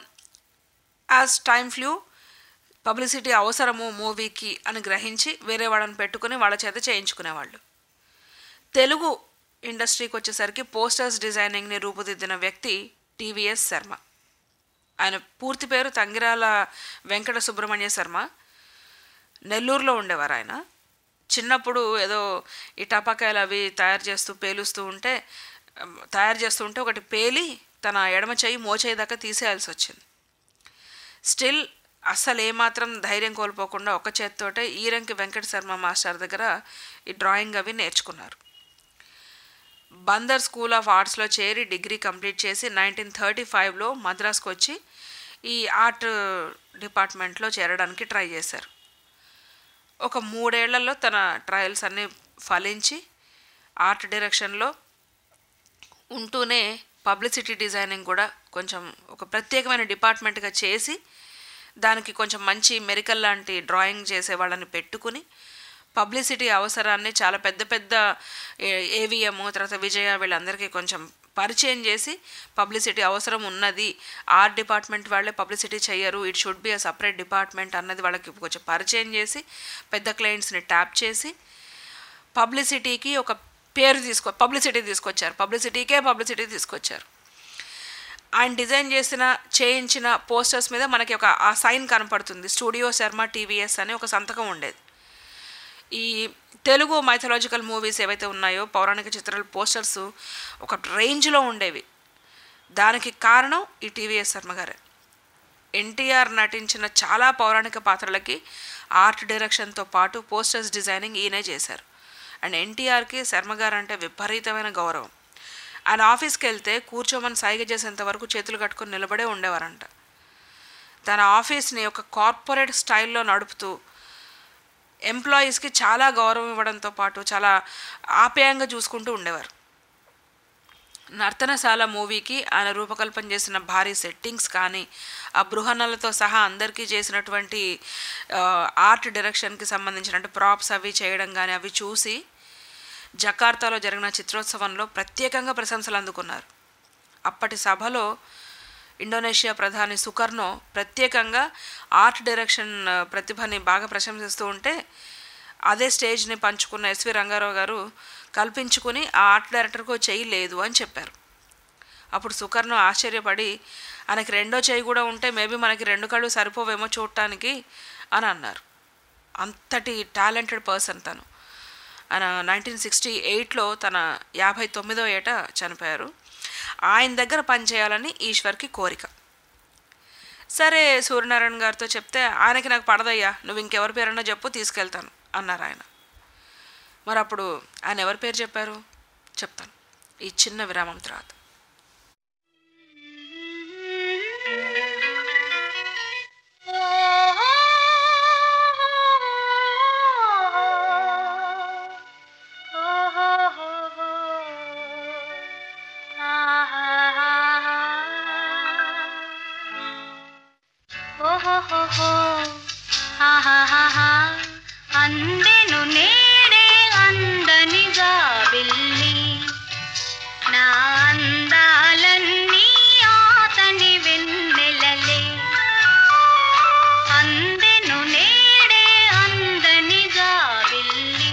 యాజ్ టైమ్ ఫ్లూ పబ్లిసిటీ అవసరము మూవీకి అని గ్రహించి వేరే వాళ్ళని పెట్టుకుని వాళ్ళ చేత చేయించుకునేవాళ్ళు. తెలుగు ఇండస్ట్రీకి వచ్చేసరికి పోస్టర్స్ డిజైనింగ్ని రూపుదిద్దిన వ్యక్తి టీవీఎస్ శర్మ. ఆయన పూర్తి పేరు తంగిరాల వెంకట సుబ్రహ్మణ్య శర్మ. నెల్లూరులో ఉండేవారు ఆయన. చిన్నప్పుడు ఏదో ఈ టపాకాయలు అవి తయారు చేస్తూ పేలుస్తూ ఉంటే తయారు చేస్తూ ఉంటే ఒకటి పేలి తన ఎడమ చెయ్యి మోచేయి దాకా తీసేయాల్సి వచ్చింది. స్టిల్ అస్సలు ఏమాత్రం ధైర్యం కోల్పోకుండా ఒక చేతితోటే ఈరంకి వెంకట శర్మ మాస్టర్ దగ్గర ఈ డ్రాయింగ్ అవి నేర్చుకున్నారు. బందర్ స్కూల్ ఆఫ్ ఆర్ట్స్లో చేరి డిగ్రీ కంప్లీట్ చేసి నైన్టీన్ థర్టీ ఫైవ్లో మద్రాసుకు వచ్చి ఈ ఆర్ట్ డిపార్ట్మెంట్లో చేరడానికి ట్రై చేశారు. ఒక మూడేళ్లలో తన ట్రయల్స్ అన్నీ ఫలించి ఆర్ట్ డైరెక్షన్లో ఉంటూనే పబ్లిసిటీ డిజైనింగ్ కూడా కొంచెం ఒక ప్రత్యేకమైన డిపార్ట్మెంట్గా చేసి దానికి కొంచెం మంచి మెరికల్ లాంటి డ్రాయింగ్ చేసే వాళ్ళని పెట్టుకుని పబ్లిసిటీ అవసరాన్ని చాలా పెద్ద పెద్ద ఏవిఎం తర్వాత విజయ వీళ్ళందరికీ కొంచెం పరిచయం చేసి పబ్లిసిటీ అవసరం ఉన్నది, ఆర్ట్ డిపార్ట్మెంట్ వాళ్ళే పబ్లిసిటీ చేయరు, it should be a separate department అన్నది వాళ్ళకి కొంచెం పరిచయం చేసి పెద్ద క్లయింట్స్ని ట్యాప్ చేసి పబ్లిసిటీకి ఒక పేరు తీసుకో పబ్లిసిటీ తీసుకొచ్చారు పబ్లిసిటీకే పబ్లిసిటీ తీసుకొచ్చారు. ఆయన డిజైన్ చేసిన చేయించిన పోస్టర్స్ మీద మనకి ఒక ఆ సైన్ కనపడుతుంది, స్టూడియో శర్మ టీవీఎస్ అని ఒక సంతకం ఉండేది. ఈ తెలుగు మైథలాజికల్ మూవీస్ ఏవైతే ఉన్నాయో పౌరాణిక చిత్రాల పోస్టర్స్ ఒక రేంజ్లో ఉండేవి. దానికి కారణం ఈ టీవీఎస్ శర్మ గారే. ఎన్టీఆర్ నటించిన చాలా పౌరాణిక పాత్రలకి ఆర్ట్ డైరెక్షన్తో పాటు పోస్టర్స్ డిజైనింగ్ ఈయనే చేశారు. అండ్ ఎన్టీఆర్కి శర్మ గారు అంటే విపరీతమైన గౌరవం. ఆయన ఆఫీస్కి వెళ్తే కూర్చోమని సైగ చేసేంత వరకు చేతులు కట్టుకొని నిలబడే ఉండేవారంట. తన ఆఫీస్ని ఒక కార్పొరేట్ స్టైల్లో నడుపుతూ ఎంప్లాయీస్కి చాలా గౌరవం ఇవ్వడంతో పాటు చాలా ఆప్యాయంగా చూసుకుంటూ ఉండేవారు. నర్తనశాల మూవీకి ఆయన రూపకల్పన చేసిన భారీ సెట్టింగ్స్ కానీ ఆ బృహన్నలతో సహా అందరికీ చేసినటువంటి ఆర్ట్ డైరెక్షన్కి సంబంధించిన ప్రాప్స్ అవి చేయడం కానీ అవి చూసి జకార్తాలో జరిగిన చిత్రోత్సవంలో ప్రత్యేకంగా ప్రశంసలు అందుకున్నారు. అప్పటి సభలో ఇండోనేషియా ప్రధాని సుకర్నో ప్రత్యేకంగా ఆర్ట్ డైరెక్షన్ ప్రతిభని బాగా ప్రశంసిస్తూ ఉంటే అదే స్టేజ్ని పంచుకున్న ఎస్వి రంగారావు గారు కల్పించుకుని ఆ ఆర్ట్ డైరెక్టర్కు చెయ్యి లేదు అని చెప్పారు. అప్పుడు సుకర్నో ఆశ్చర్యపడి ఆయనకి రెండో చెయ్యి కూడా ఉంటే మేబీ మనకి రెండు కళ్ళు సరిపోవేమో చూడటానికి అని అన్నారు. అంతటి టాలెంటెడ్ పర్సన్ తను. ఆయన నైన్టీన్ సిక్స్టీ ఎయిట్లో తన యాభై తొమ్మిదో ఏట చనిపోయారు. ఆయన దగ్గర పనిచేయాలని ఈశ్వర్కి కోరిక. సరే సూర్యనారాయణ గారితో చెప్తే ఆయనకి నాకు పడదయ్యా, నువ్వు ఇంకెవరి పేరన్నా చెప్పు తీసుకెళ్తాను అన్నారు ఆయన. మరి అప్పుడు ఆయన ఎవరి పేరు చెప్పారు చెప్తాను ఈ చిన్న విరామం తర్వాత. అందెను నేడే అందనిగా వెళ్ళి నా అందాలన్నీ ఆతని వెన్నెలలే. అందెను నేడే అందనిగా వెళ్ళి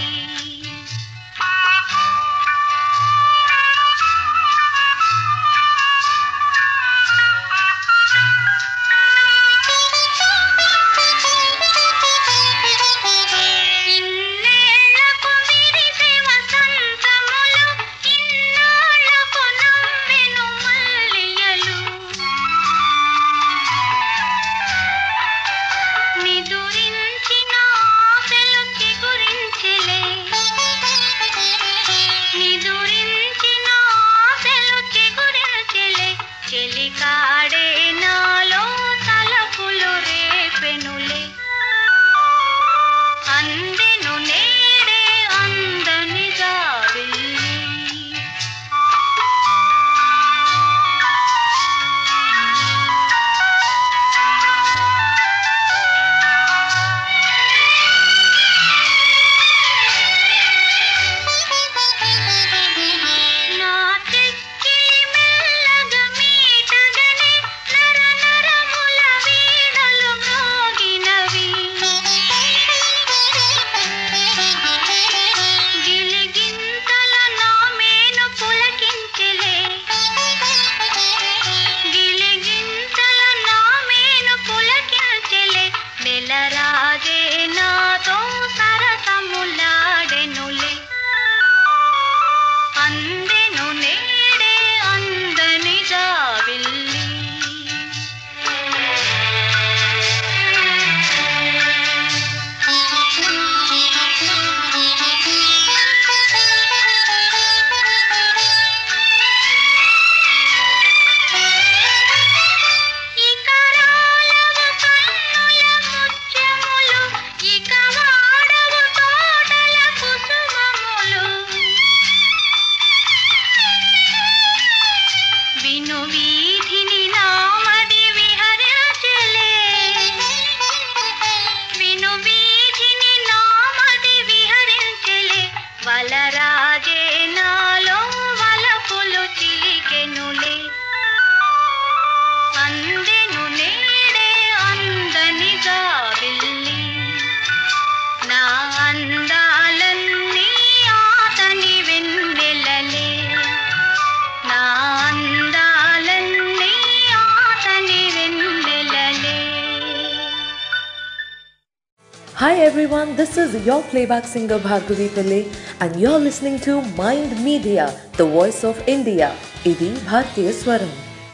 Hi everyone, this is your playback singer Bhargavi Pillai and you're listening to Mind Media, the voice of India. Idi Bharatiya Swaram.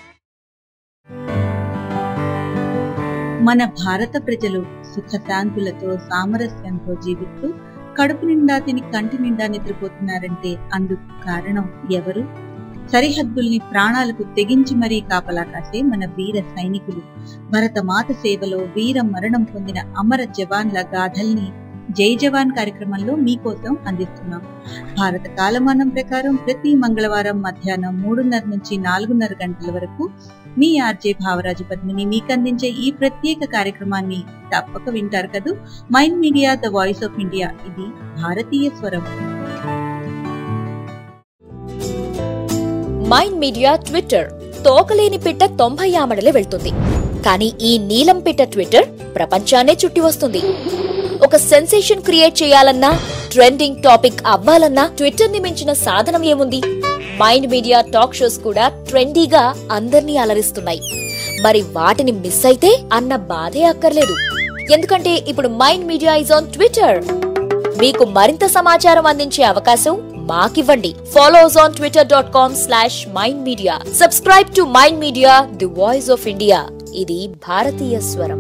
మన భారత ప్రజలు సుఖశాంతులతో సామరస్యంతో జీవిస్తూ కడుపు నిండా తిని కంటి నిండా నిద్రపోతున్నారంటే అందుకు కారణం ఎవరు? సరిహద్దుల్ని ప్రాణాలకు తెగించి మరీ కాపలా కాసే మన వీర సైనికులు. భరత మాత సేవలో వీర మరణం పొందిన అమర జవాన్ల గాథల్ని జై జవాన్ కార్యక్రమంలో మీకోసం అందిస్తున్నాం. భారత కాలమానం ప్రకారం ప్రతి మంగళవారం మధ్యాహ్నం మూడున్నర నుంచి నాలుగున్నర గంటల వరకు మీ ఆర్జే భావరాజు పద్మిని మీకు అందించే ఈ ప్రత్యేక కార్యక్రమాన్ని తప్పక వింటారు కదూ. Mind Media, the voice of India, ఇది భారతీయ స్వరం. మైండ్ మీడియా ట్విట్టర్, తోకలేని పిట్ట తొంభై ఆమడలే వెళ్తుంది. కానీ ఈ నీలం పిట్ట ట్విట్టర్ ప్రపంచాన్నే చుట్టి వస్తుంది. ఒక సెన్సేషన్ క్రియేట్ చేయాలన్నా, ట్రెండింగ్ టాపిక్ అవ్వాలన్నా ట్విట్టర్ ని మించిన సాధనం ఏముంది? మైండ్ మీడియా టాక్ షోస్ కూడా ట్రెండీగా అందర్నీ అలరిస్తున్నాయి. మరి వాటిని మిస్ అయితే అన్న బాధే అక్కర్లేదు. ఎందుకంటే ఇప్పుడు Mind Media is on Twitter. మీకు మరింత సమాచారం అందించే అవకాశం మాకివ్వండి. Follow us on Twitter dot com slash Mind Media. Subscribe to Mind Media, the voice of India. ఇది భారతీయ స్వరం.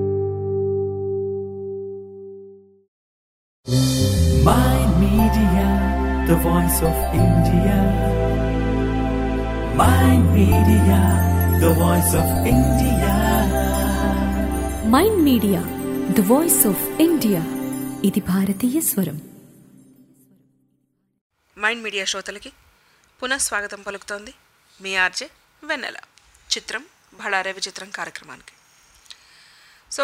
Mind Media, the voice of India. Mind Media, the voice of India. Mind Media the voice of India. ఇది భారతీయ స్వరం. Mind media శ్రోతలకి పునః స్వాగతం పలుకుతోంది మీ ఆర్జే వెన్నెల. చిత్రం బళారే విచిత్రం కార్యక్రమానికి. సో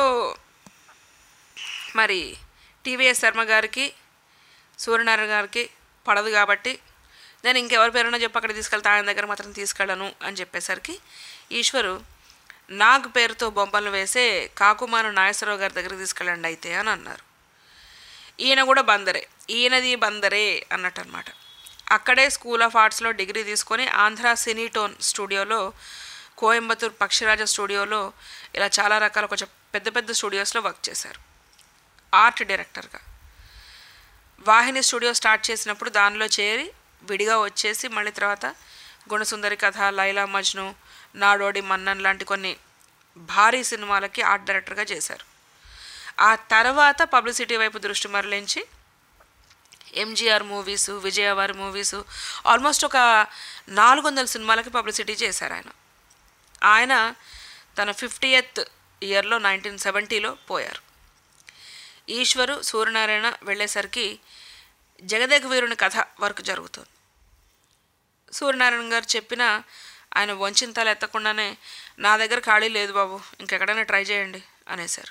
మరి టీవీఎస్ శర్మ గారికి, సూర్యనారాయణ గారికి పడదు కాబట్టి నేను ఇంకెవరి పేరున్నా చెప్పి అక్కడ తీసుకెళ్తా, ఆయన దగ్గర మాత్రం తీసుకెళ్ళను అని చెప్పేసరికి ఈశ్వరు నాగ్ పేరుతో బొమ్మలు వేసే కాకుమాను నాగేశ్వరరావు గారి దగ్గరికి తీసుకెళ్ళండి అయితే అని అన్నారు. ఈయన కూడా బందరే, ఈయనది బందరే అన్నట్టు అనమాట. అక్కడే స్కూల్ ఆఫ్ ఆర్ట్స్లో డిగ్రీ తీసుకొని ఆంధ్ర సినీటోన్ స్టూడియోలో, కోయంబత్తూర్ పక్షిరాజ స్టూడియోలో, ఇలా చాలా రకాల కొంచెం పెద్ద పెద్ద స్టూడియోస్లో వర్క్ చేశారు ఆర్ట్ డైరెక్టర్గా. వాహిని స్టూడియో స్టార్ట్ చేసినప్పుడు దానిలో చేరి విడిగా వచ్చేసి మళ్ళీ తర్వాత గుణసుందరి కథ, లైలా మజ్ను, నాడోడి మన్నన్ లాంటి కొన్ని భారీ సినిమాలకి ఆర్ట్ డైరెక్టర్గా చేశారు. ఆ తర్వాత పబ్లిసిటీ వైపు దృష్టి మరలించి ఎంజీఆర్ మూవీసు, విజయవారి మూవీసు, ఆల్మోస్ట్ ఒక నాలుగు వందల సినిమాలకి పబ్లిసిటీ చేశారు ఆయన. ఆయన తన ఫిఫ్టీయత్ ఇయర్లో నైన్టీన్ సెవెంటీలో పోయారు. ఈశ్వరు, సూర్యనారాయణ వెళ్ళేసరికి జగదేక వీరుని కథ వర్క్ జరుగుతుంది. సూర్యనారాయణ గారు చెప్పిన ఆయన వంచిన తల ఎత్తకుండానే నా దగ్గర ఖాళీ లేదు బాబు, ఇంకెక్కడైనా ట్రై చేయండి అనేశారు.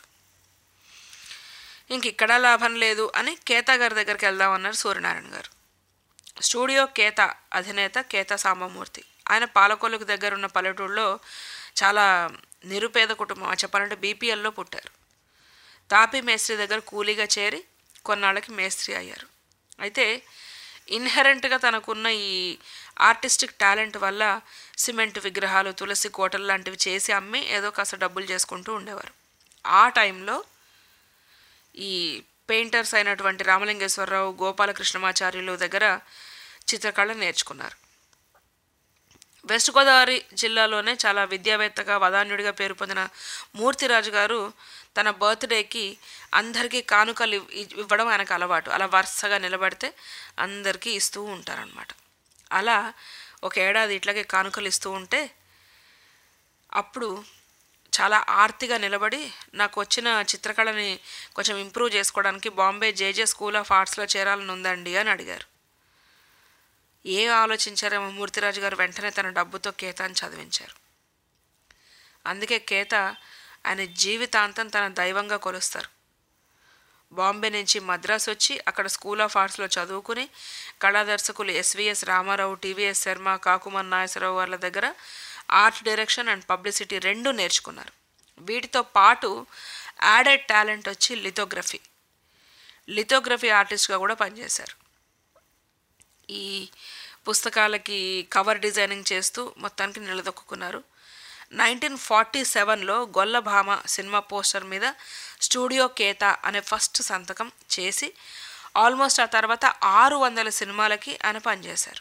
ఇంక ఇక్కడ లాభం లేదు అని కేతా గారి దగ్గరికి వెళ్దామన్నారు సూర్యనారాయణ గారు. స్టూడియో కేతా అధినేత కేతా సాంబమూర్తి. ఆయన పాలకొల్లుకు దగ్గర ఉన్న పల్లెటూరులో చాలా నిరుపేద కుటుంబం, చెప్పాలంటే బీపీఎల్లో పుట్టారు. తాపీ మేస్త్రి దగ్గర కూలీగా చేరి కొన్నాళ్ళకి మేస్త్రి అయ్యారు. అయితే ఇన్హెరెంట్గా తనకున్న ఈ ఆర్టిస్టిక్ టాలెంట్ వల్ల సిమెంట్ విగ్రహాలు, తులసి కోటలు లాంటివి చేసి అమ్మి ఏదో కాస్త డబ్బులు చేసుకుంటూ ఉండేవారు. ఆ టైంలో ఈ పెయింటర్స్ అయినటువంటి రామలింగేశ్వరరావు, గోపాలకృష్ణమాచార్యులు దగ్గర చిత్రకళ నేర్చుకున్నారు. వెస్ట్ గోదావరి జిల్లాలోనే చాలా విద్యావేత్తగా, వదాన్యుడిగా పేరు పొందిన మూర్తిరాజు గారు తన బర్త్డేకి అందరికీ కానుకలు ఇవ్వడం ఆయనకు అలవాటు. అలా వరుసగా నిలబడితే అందరికీ ఇస్తూ ఉంటారనమాట. అలా ఒక ఏడాది ఇట్లాగే కానుకలు ఇస్తూ ఉంటే అప్పుడు చాలా ఆర్తిగా నిలబడి నాకు వచ్చిన చిత్రకళని కొంచెం ఇంప్రూవ్ చేసుకోవడానికి బాంబే జేజే స్కూల్ ఆఫ్ ఆర్ట్స్లో చేరాలని ఉందండి అని అడిగారు. ఏం ఆలోచించారేమో మూర్తిరాజు గారు వెంటనే తన డబ్బుతో కేతాని చదివించారు. అందుకే కేత ఆయన జీవితాంతం తన దైవంగా కొలుస్తారు. బాంబే నుంచి మద్రాసు వచ్చి అక్కడ స్కూల్ ఆఫ్ ఆర్ట్స్లో చదువుకుని కళాదర్శకులు ఎస్విఎస్ రామారావు, టీవీఎస్ శర్మ, కాకుమన్ నాగేశ్వరరావు వాళ్ళ దగ్గర ఆర్ట్ డైరెక్షన్ అండ్ పబ్లిసిటీ రెండు నేర్చుకున్నారు. వీటితో పాటు యాడెడ్ టాలెంట్ వచ్చి లిథోగ్రఫీ లిథోగ్రఫీ ఆర్టిస్ట్గా కూడా పనిచేశారు. ఈ పుస్తకాలకి కవర్ డిజైనింగ్ చేస్తూ మొత్తానికి నిలదొక్కున్నారు. నైన్టీన్ ఫార్టీ సెవెన్లో గొల్లభామ సినిమా పోస్టర్ మీద స్టూడియో కేతా అనే ఫస్ట్ సంతకం చేసి ఆల్మోస్ట్ ఆ తర్వాత ఆరు వందల సినిమాలకి ఆయన పనిచేశారు.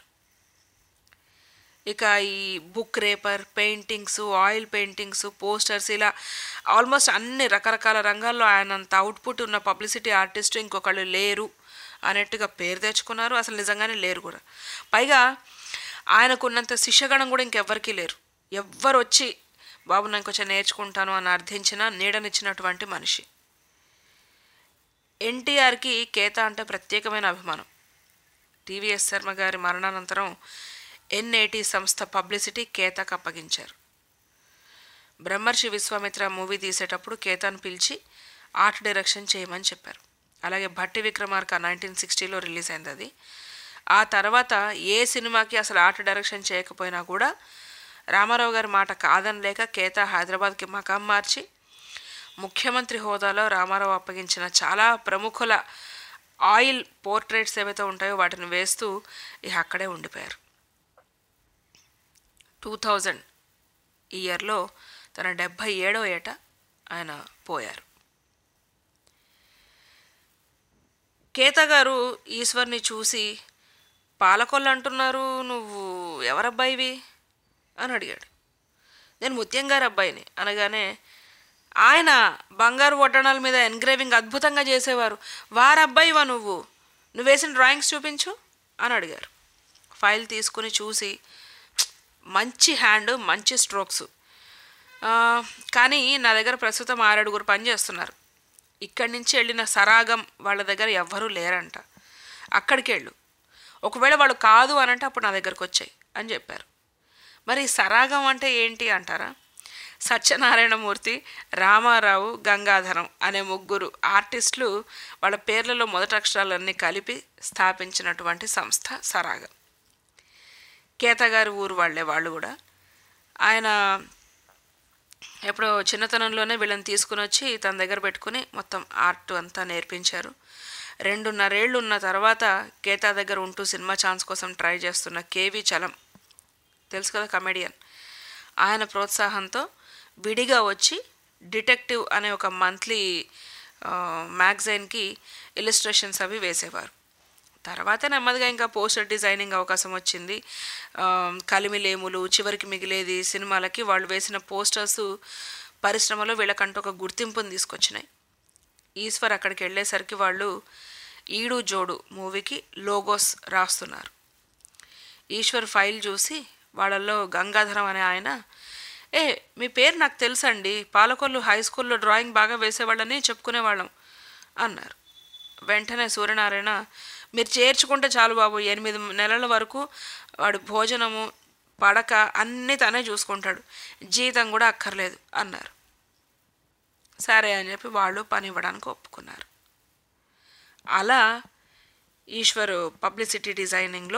ఇక ఈ book wrapper, paintings, oil paintings, posters, ఇలా ఆల్మోస్ట్ అన్ని రకరకాల రంగాల్లో ఆయనంత అవుట్పుట్ ఉన్న పబ్లిసిటీ ఆర్టిస్ట్ ఇంకొకళ్ళు లేరు అన్నట్టుగా పేరు తెచ్చుకున్నారు. అసలు నిజంగానే లేరు కూడా. పైగా ఆయనకున్నంత శిష్యగణం కూడా ఇంకెవ్వరికీ లేరు. ఎవ్వరు వచ్చి బాబు నేను కొంచెం నేర్చుకుంటాను అని అర్థించిన నీడనిచ్చినటువంటి మనిషి. ఎన్టీఆర్కి కేతా అంటే ప్రత్యేకమైన అభిమానం. టీవీఎస్ శర్మ గారి మరణానంతరం ఎన్ఏటి సంస్థ పబ్లిసిటీ కేతాకు అప్పగించారు. బ్రహ్మర్షి విశ్వామిత్ర మూవీ తీసేటప్పుడు కేతాను పిలిచి ఆర్ట్ డైరెక్షన్ చేయమని చెప్పారు. అలాగే భట్టి విక్రమార్క నైన్టీన్ సిక్స్టీలో రిలీజ్ అయింది అది. ఆ తర్వాత ఏ సినిమాకి అసలు ఆర్ట్ డైరెక్షన్ చేయకపోయినా కూడా రామారావు గారి మాట కాదనలేక కేతా హైదరాబాద్కి మకాం మార్చి ముఖ్యమంత్రి హోదాలో రామారావు అప్పగించిన చాలా ప్రముఖుల ఆయిల్ పోర్ట్రేట్స్ ఏవైతే ఉంటాయో వాటిని వేస్తూ ఇక అక్కడే ఉండిపోయారు. టూ థౌజండ్ ఇయర్లో తన డెబ్భై ఏడో ఏట ఆయన పోయారు. కేత గారు ఈశ్వర్ని చూసి పాలకొల్లు అంటున్నారు, నువ్వు ఎవరబ్బాయివి అని అడిగాడు. నేను ముత్యం గారి అబ్బాయిని అనగానే, ఆయన బంగారు వడ్డనాల మీద ఎన్గ్రేవింగ్ అద్భుతంగా చేసేవారు, వారబ్బాయివా నువ్వు, నువ్వు వేసిన డ్రాయింగ్స్ చూపించు అని అడిగారు. ఫైల్ తీసుకుని చూసి, మంచి హ్యాండ్, మంచి స్ట్రోక్స్, కానీ నా దగ్గర ప్రస్తుతం ఆరేడుగురు పని చేస్తున్నారు. ఇక్కడి నుంచి వెళ్ళిన సరాగం వాళ్ళ దగ్గర ఎవ్వరూ లేరంట, అక్కడికి వెళ్ళు, ఒకవేళ వాళ్ళు కాదు అనంటే అప్పుడు నా దగ్గరకు వచ్చాయి అని చెప్పారు. మరి సరాగం అంటే ఏంటి అంటారా? సత్యనారాయణమూర్తి, రామారావు, గంగాధరం అనే ముగ్గురు ఆర్టిస్టులు వాళ్ళ పేర్లలో మొదటి అక్షరాలన్నీ కలిపి స్థాపించినటువంటి సంస్థ సరాగం. కేతగారి ఊరు వాళ్ళే వాళ్ళు కూడా. ఆయన ఎప్పుడో చిన్నతనంలోనే వీళ్ళని తీసుకుని వచ్చి తన దగ్గర పెట్టుకుని మొత్తం ఆర్ట్ అంతా నేర్పించారు. రెండున్నరేళ్ళు ఉన్న తర్వాత కేతా దగ్గర ఉంటూ సినిమా ఛాన్స్ కోసం ట్రై చేస్తున్న కేవి చలం తెలుసు కదా, కమెడియన్, ఆయన ప్రోత్సాహంతో విడిగా వచ్చి డిటెక్టివ్ అనే ఒక మంత్లీ మ్యాగజైన్కి ఇలిస్ట్రేషన్స్ అవి వేసేవారు. తర్వాత నెమ్మదిగా ఇంకా పోస్టర్ డిజైనింగ్ అవకాశం వచ్చింది. కలిమిలేములు, చివరికి మిగిలేది సినిమాలకి వాళ్ళు వేసిన పోస్టర్స్ పరిశ్రమలో వీళ్ళకంటూ ఒక గుర్తింపుని తీసుకొచ్చినాయి. ఈశ్వర్ అక్కడికి వెళ్ళేసరికి వాళ్ళు ఈడు జోడు మూవీకి లోగోస్ రాస్తున్నారు. ఈశ్వర్ ఫైల్ చూసి వాళ్ళల్లో గంగాధరం అనే ఆయన, ఏ మీ పేరు నాకు తెలుసండి, పాలకొల్లు హై స్కూల్లో డ్రాయింగ్ బాగా వేసేవాళ్ళని చెప్పుకునేవాళ్ళం అన్నారు. వెంటనే సూర్యనారాయణ, మీరు చేర్చుకుంటే చాలు బాబు, ఎనిమిది నెలల వరకు వాడు భోజనము పడక అన్నీ తనే చూసుకుంటాడు, జీతం కూడా అక్కర్లేదు అన్నారు. సరే అని చెప్పి వాళ్ళు పని ఇవ్వడానికి ఒప్పుకున్నారు. అలా ఈశ్వర్ పబ్లిసిటీ డిజైనింగ్లో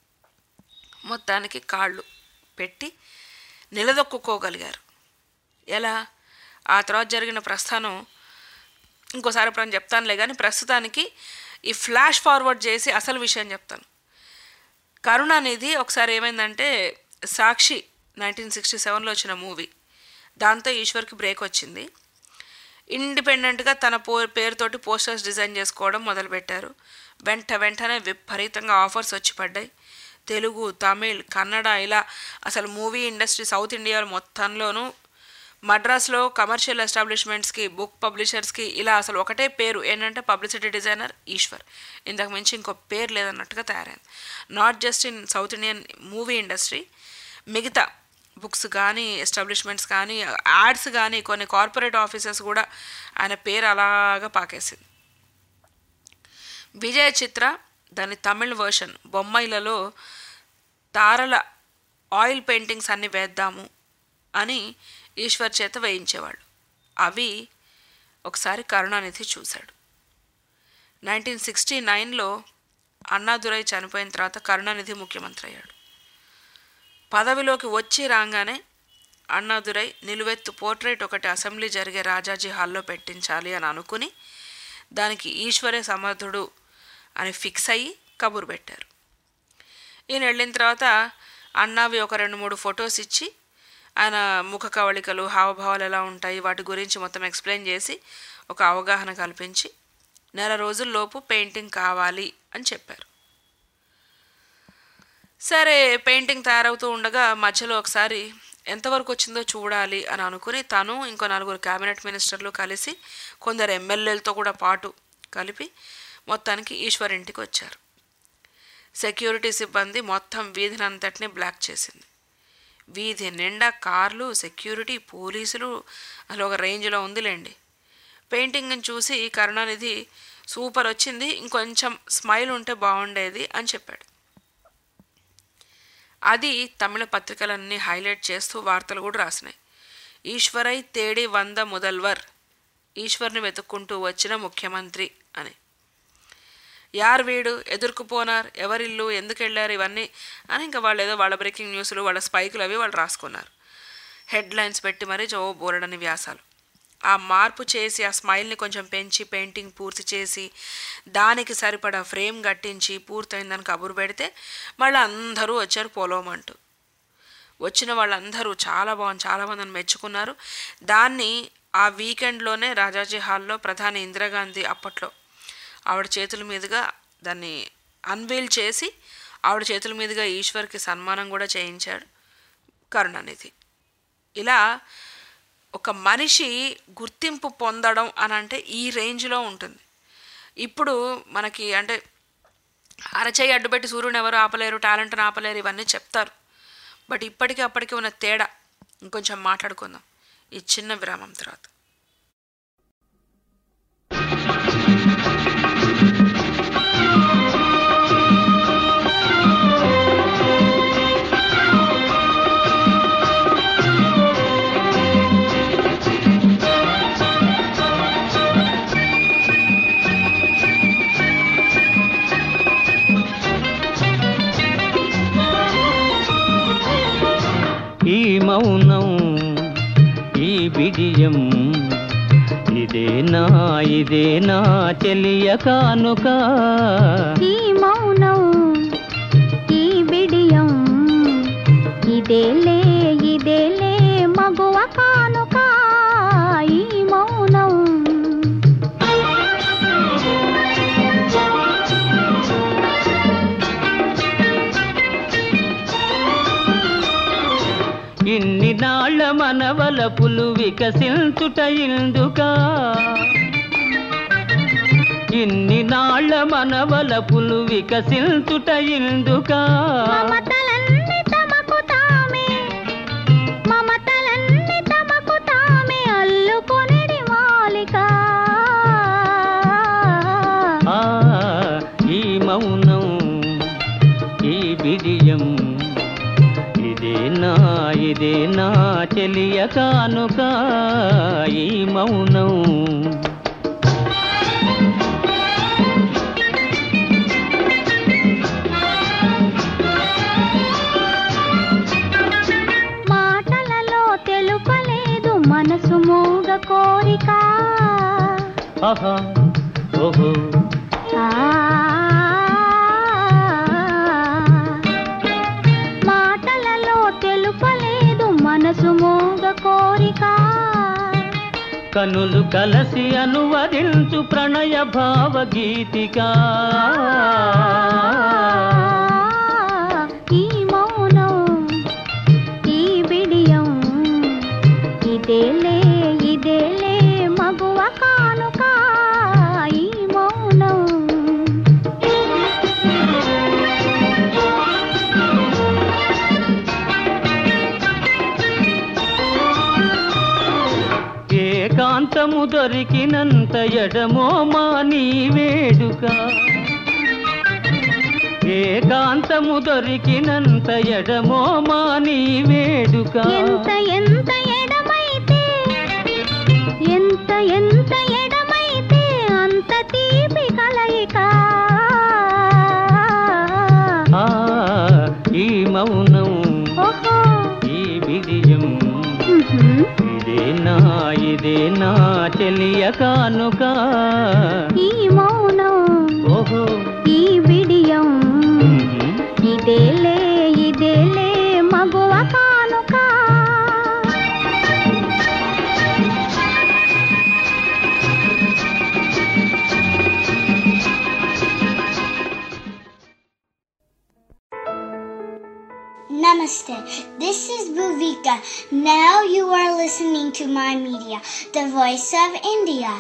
మొత్తానికి కాళ్ళు పెట్టి నిలదొక్కుకోగలిగారు. ఎలా? ఆ తర్వాత జరిగిన ప్రస్థానం ఇంకోసారి ఎప్పుడైనా చెప్తానులే, కానీ ప్రస్తుతానికి ఈ ఫ్లాష్ ఫార్వర్డ్ చేసి అసలు విషయం చెప్తాను. కరుణానిధి ఒకసారి ఏమైందంటే, సాక్షి నైన్టీన్ సిక్స్టీ సెవెన్లో వచ్చిన మూవీ, దాంతో ఈశ్వర్కి బ్రేక్ వచ్చింది. ఇండిపెండెంట్గా తన పో పేరుతోటి పోస్టర్స్ డిజైన్ చేసుకోవడం మొదలుపెట్టారు. వెంట వెంటనే విపరీతంగా ఆఫర్స్ వచ్చి పడ్డాయి. తెలుగు, తమిళ్, కన్నడ, ఇలా అసలు మూవీ ఇండస్ట్రీ సౌత్ ఇండియా మొత్తంలోనూ, మద్రాస్లో కమర్షియల్ ఎస్టాబ్లిష్మెంట్స్కి, బుక్ పబ్లిషర్స్కి ఇలా అసలు ఒకటే పేరు ఏంటంటే పబ్లిసిటీ డిజైనర్ ఈశ్వర్, ఇంతకు మించి ఇంకో పేరు లేదన్నట్టుగా తయారైంది. Not just in south Indian movie industry, మిగతా బుక్స్ కానీ, ఎస్టాబ్లిష్మెంట్స్ కానీ, యాడ్స్ కానీ, కొన్ని కార్పొరేట్ ఆఫీసెస్ కూడా ఆయన పేరు అలాగా పాకేసింది. విజయ చిత్ర దాని తమిళ్ వర్షన్ బొమ్మాయిలలో తారల ఆయిల్ పెయింటింగ్స్ అన్నీ వేద్దాము అని ఈశ్వర్ చేత వేయించేవాళ్ళు. అవి ఒకసారి కరుణానిధి చూశాడు. నైన్టీన్ సిక్స్టీ నైన్లో అన్నాదురై చనిపోయిన తర్వాత కరుణానిధి ముఖ్యమంత్రి అయ్యాడు. పదవిలోకి వచ్చి రాగానే అన్నాదురై నిలువెత్తు పోర్ట్రేట్ ఒకటి అసెంబ్లీ జరిగే రాజాజీ హాల్లో పెట్టించాలి అని అనుకుని దానికి ఈశ్వరే సమర్థుడు అని ఫిక్స్ అయ్యి కబురు పెట్టారు. ఈయన వెళ్ళిన తర్వాత అన్నావి ఒక రెండు మూడు ఫొటోస్ ఇచ్చి ఆయన ముఖ కవళికలు, హావభావాలు ఎలా ఉంటాయి వాటి గురించి మొత్తం ఎక్స్ప్లెయిన్ చేసి ఒక అవగాహన కల్పించి నెల రోజుల్లోపు పెయింటింగ్ కావాలి అని చెప్పారు. సరే పెయింటింగ్ తయారవుతూ ఉండగా మధ్యలో ఒకసారి ఎంతవరకు వచ్చిందో చూడాలి అని అనుకుని తను ఇంకో నలుగురు క్యాబినెట్ మినిస్టర్లు కలిసి కొందరు ఎమ్మెల్యేలతో కూడా పాటు కలిపి మొత్తానికి ఈశ్వర్ ఇంటికి వచ్చారు. సెక్యూరిటీ సిబ్బంది మొత్తం వీధిని అంతటినీ బ్లాక్ చేసింది. వీధి నిండా కార్లు, సెక్యూరిటీ, పోలీసులు, అలా ఒక రేంజ్లో ఉందిలేండి. పెయింటింగ్ని చూసి కరుణానిధి సూపర్ వచ్చింది, ఇంకొంచెం స్మైల్ ఉంటే బాగుండేది అని చెప్పాడు. అది తమిళ పత్రికలన్నీ హైలైట్ చేస్తూ వార్తలు కూడా రాసినాయి. ఈశ్వరై తేడి వంద ముదల్వర్, ఈశ్వర్ని వెతుక్కుంటూ వచ్చిన ముఖ్యమంత్రి అని. యార్ వీడు ఎదుర్కుపోనారు, ఎవరిల్లు, ఎందుకు వెళ్ళారు, ఇవన్నీ అని ఇంకా వాళ్ళు ఏదో వాళ్ళ బ్రేకింగ్ న్యూస్లు, వాళ్ళ స్పైకులు అవి వాళ్ళు రాసుకున్నారు. హెడ్లైన్స్ పెట్టి మరీ జో బోరడని వ్యాసాలు. ఆ మార్పు చేసి ఆ స్మైల్ని కొంచెం పెంచి పెయింటింగ్ పూర్తి చేసి దానికి సరిపడా ఫ్రేమ్ కట్టించి పూర్తయిందని కబురు పెడితే మళ్ళీ అందరూ వచ్చారు పోలోమంటూ. వచ్చిన వాళ్ళందరూ చాలా బాగుంది, చాలామందిని మెచ్చుకున్నారు. దాన్ని ఆ వీకెండ్లోనే రాజాజీ హాల్లో ప్రధాని ఇందిరాగాంధీ అప్పట్లో ఆవిడ చేతుల మీదుగా దాన్ని అన్వీల్ చేసి ఆవిడ చేతుల మీదుగా ఈశ్వర్కి సన్మానం కూడా చేయించాడు కరుణానిధి. ఇలా ఒక మనిషి గుర్తింపు పొందడం అని అంటే ఈ రేంజ్లో ఉంటుంది. ఇప్పుడు మనకి అంటే అరచేయి అడ్డుపెట్టి సూర్యుని ఎవరు ఆపలేరు, టాలెంట్ని ఆపలేరు, ఇవన్నీ చెప్తారు. బట్ ఇప్పటికీ అప్పటికి ఉన్న తేడా ఇంకొంచెం మాట్లాడుకుందాం ఈ చిన్న విరామం తర్వాత. ఈ మౌనం ఈ బిడియం ఇదేనా ఇదేనా చెలియ కానుక. ఈ మౌనం ఈ బిడియం ఇదేలే ఇదేలే మగువ కానుక. ఈ మౌనం ఇన్ని నాళ్ళ మనవలపులు వికసించుట ఇందుక. ఇన్ని నాళ్ళ మనవలపులు వికసించుట ఇందుక. మమతలన్నీ తమకు తామే మమతలన్నీ తమకు తామే అల్లుకొనిడి మాలిక. ఆ ఈ మౌనం ఈ బిడియం ఇదేనా ఇదేనా చెలియ కానుక. ఈ మౌనం మాటలలో తెలుపలేదు మనసు మూగ కోరిక. ఆహా ఓహో మాటలలో తెలుపలేదు మనసు మూగ కోరిక. కనులు కలసి అనువదించు ప్రణయ భావగీతిక. ఈ మౌనం ఈ బిడియం ఇదేలే ఇదేలే మగువ కానుక. ఈ మౌనం ఏకాంతము దొరికినంత ఎడమో మా నీ వేడుక. ఏకాంతము దొరికినంత ఎడమో మా నీ వేడుక. ఎంత ఎంత ఎడమైతే ఎంత ఎంత ఎడమైతే అంత తీపి కలయిక. ఆ ఈ మౌనం ఓహో ఈ బిడియం ఇదేనా ఇదేనా చెలియ కానుక. ఈ మౌనం ఓహో ఈ బిడియం ఇదేలే ఇదేలే మగువ కానుక. Namaste. This is Bhuvika. Now you are listening to My Media, the voice of India.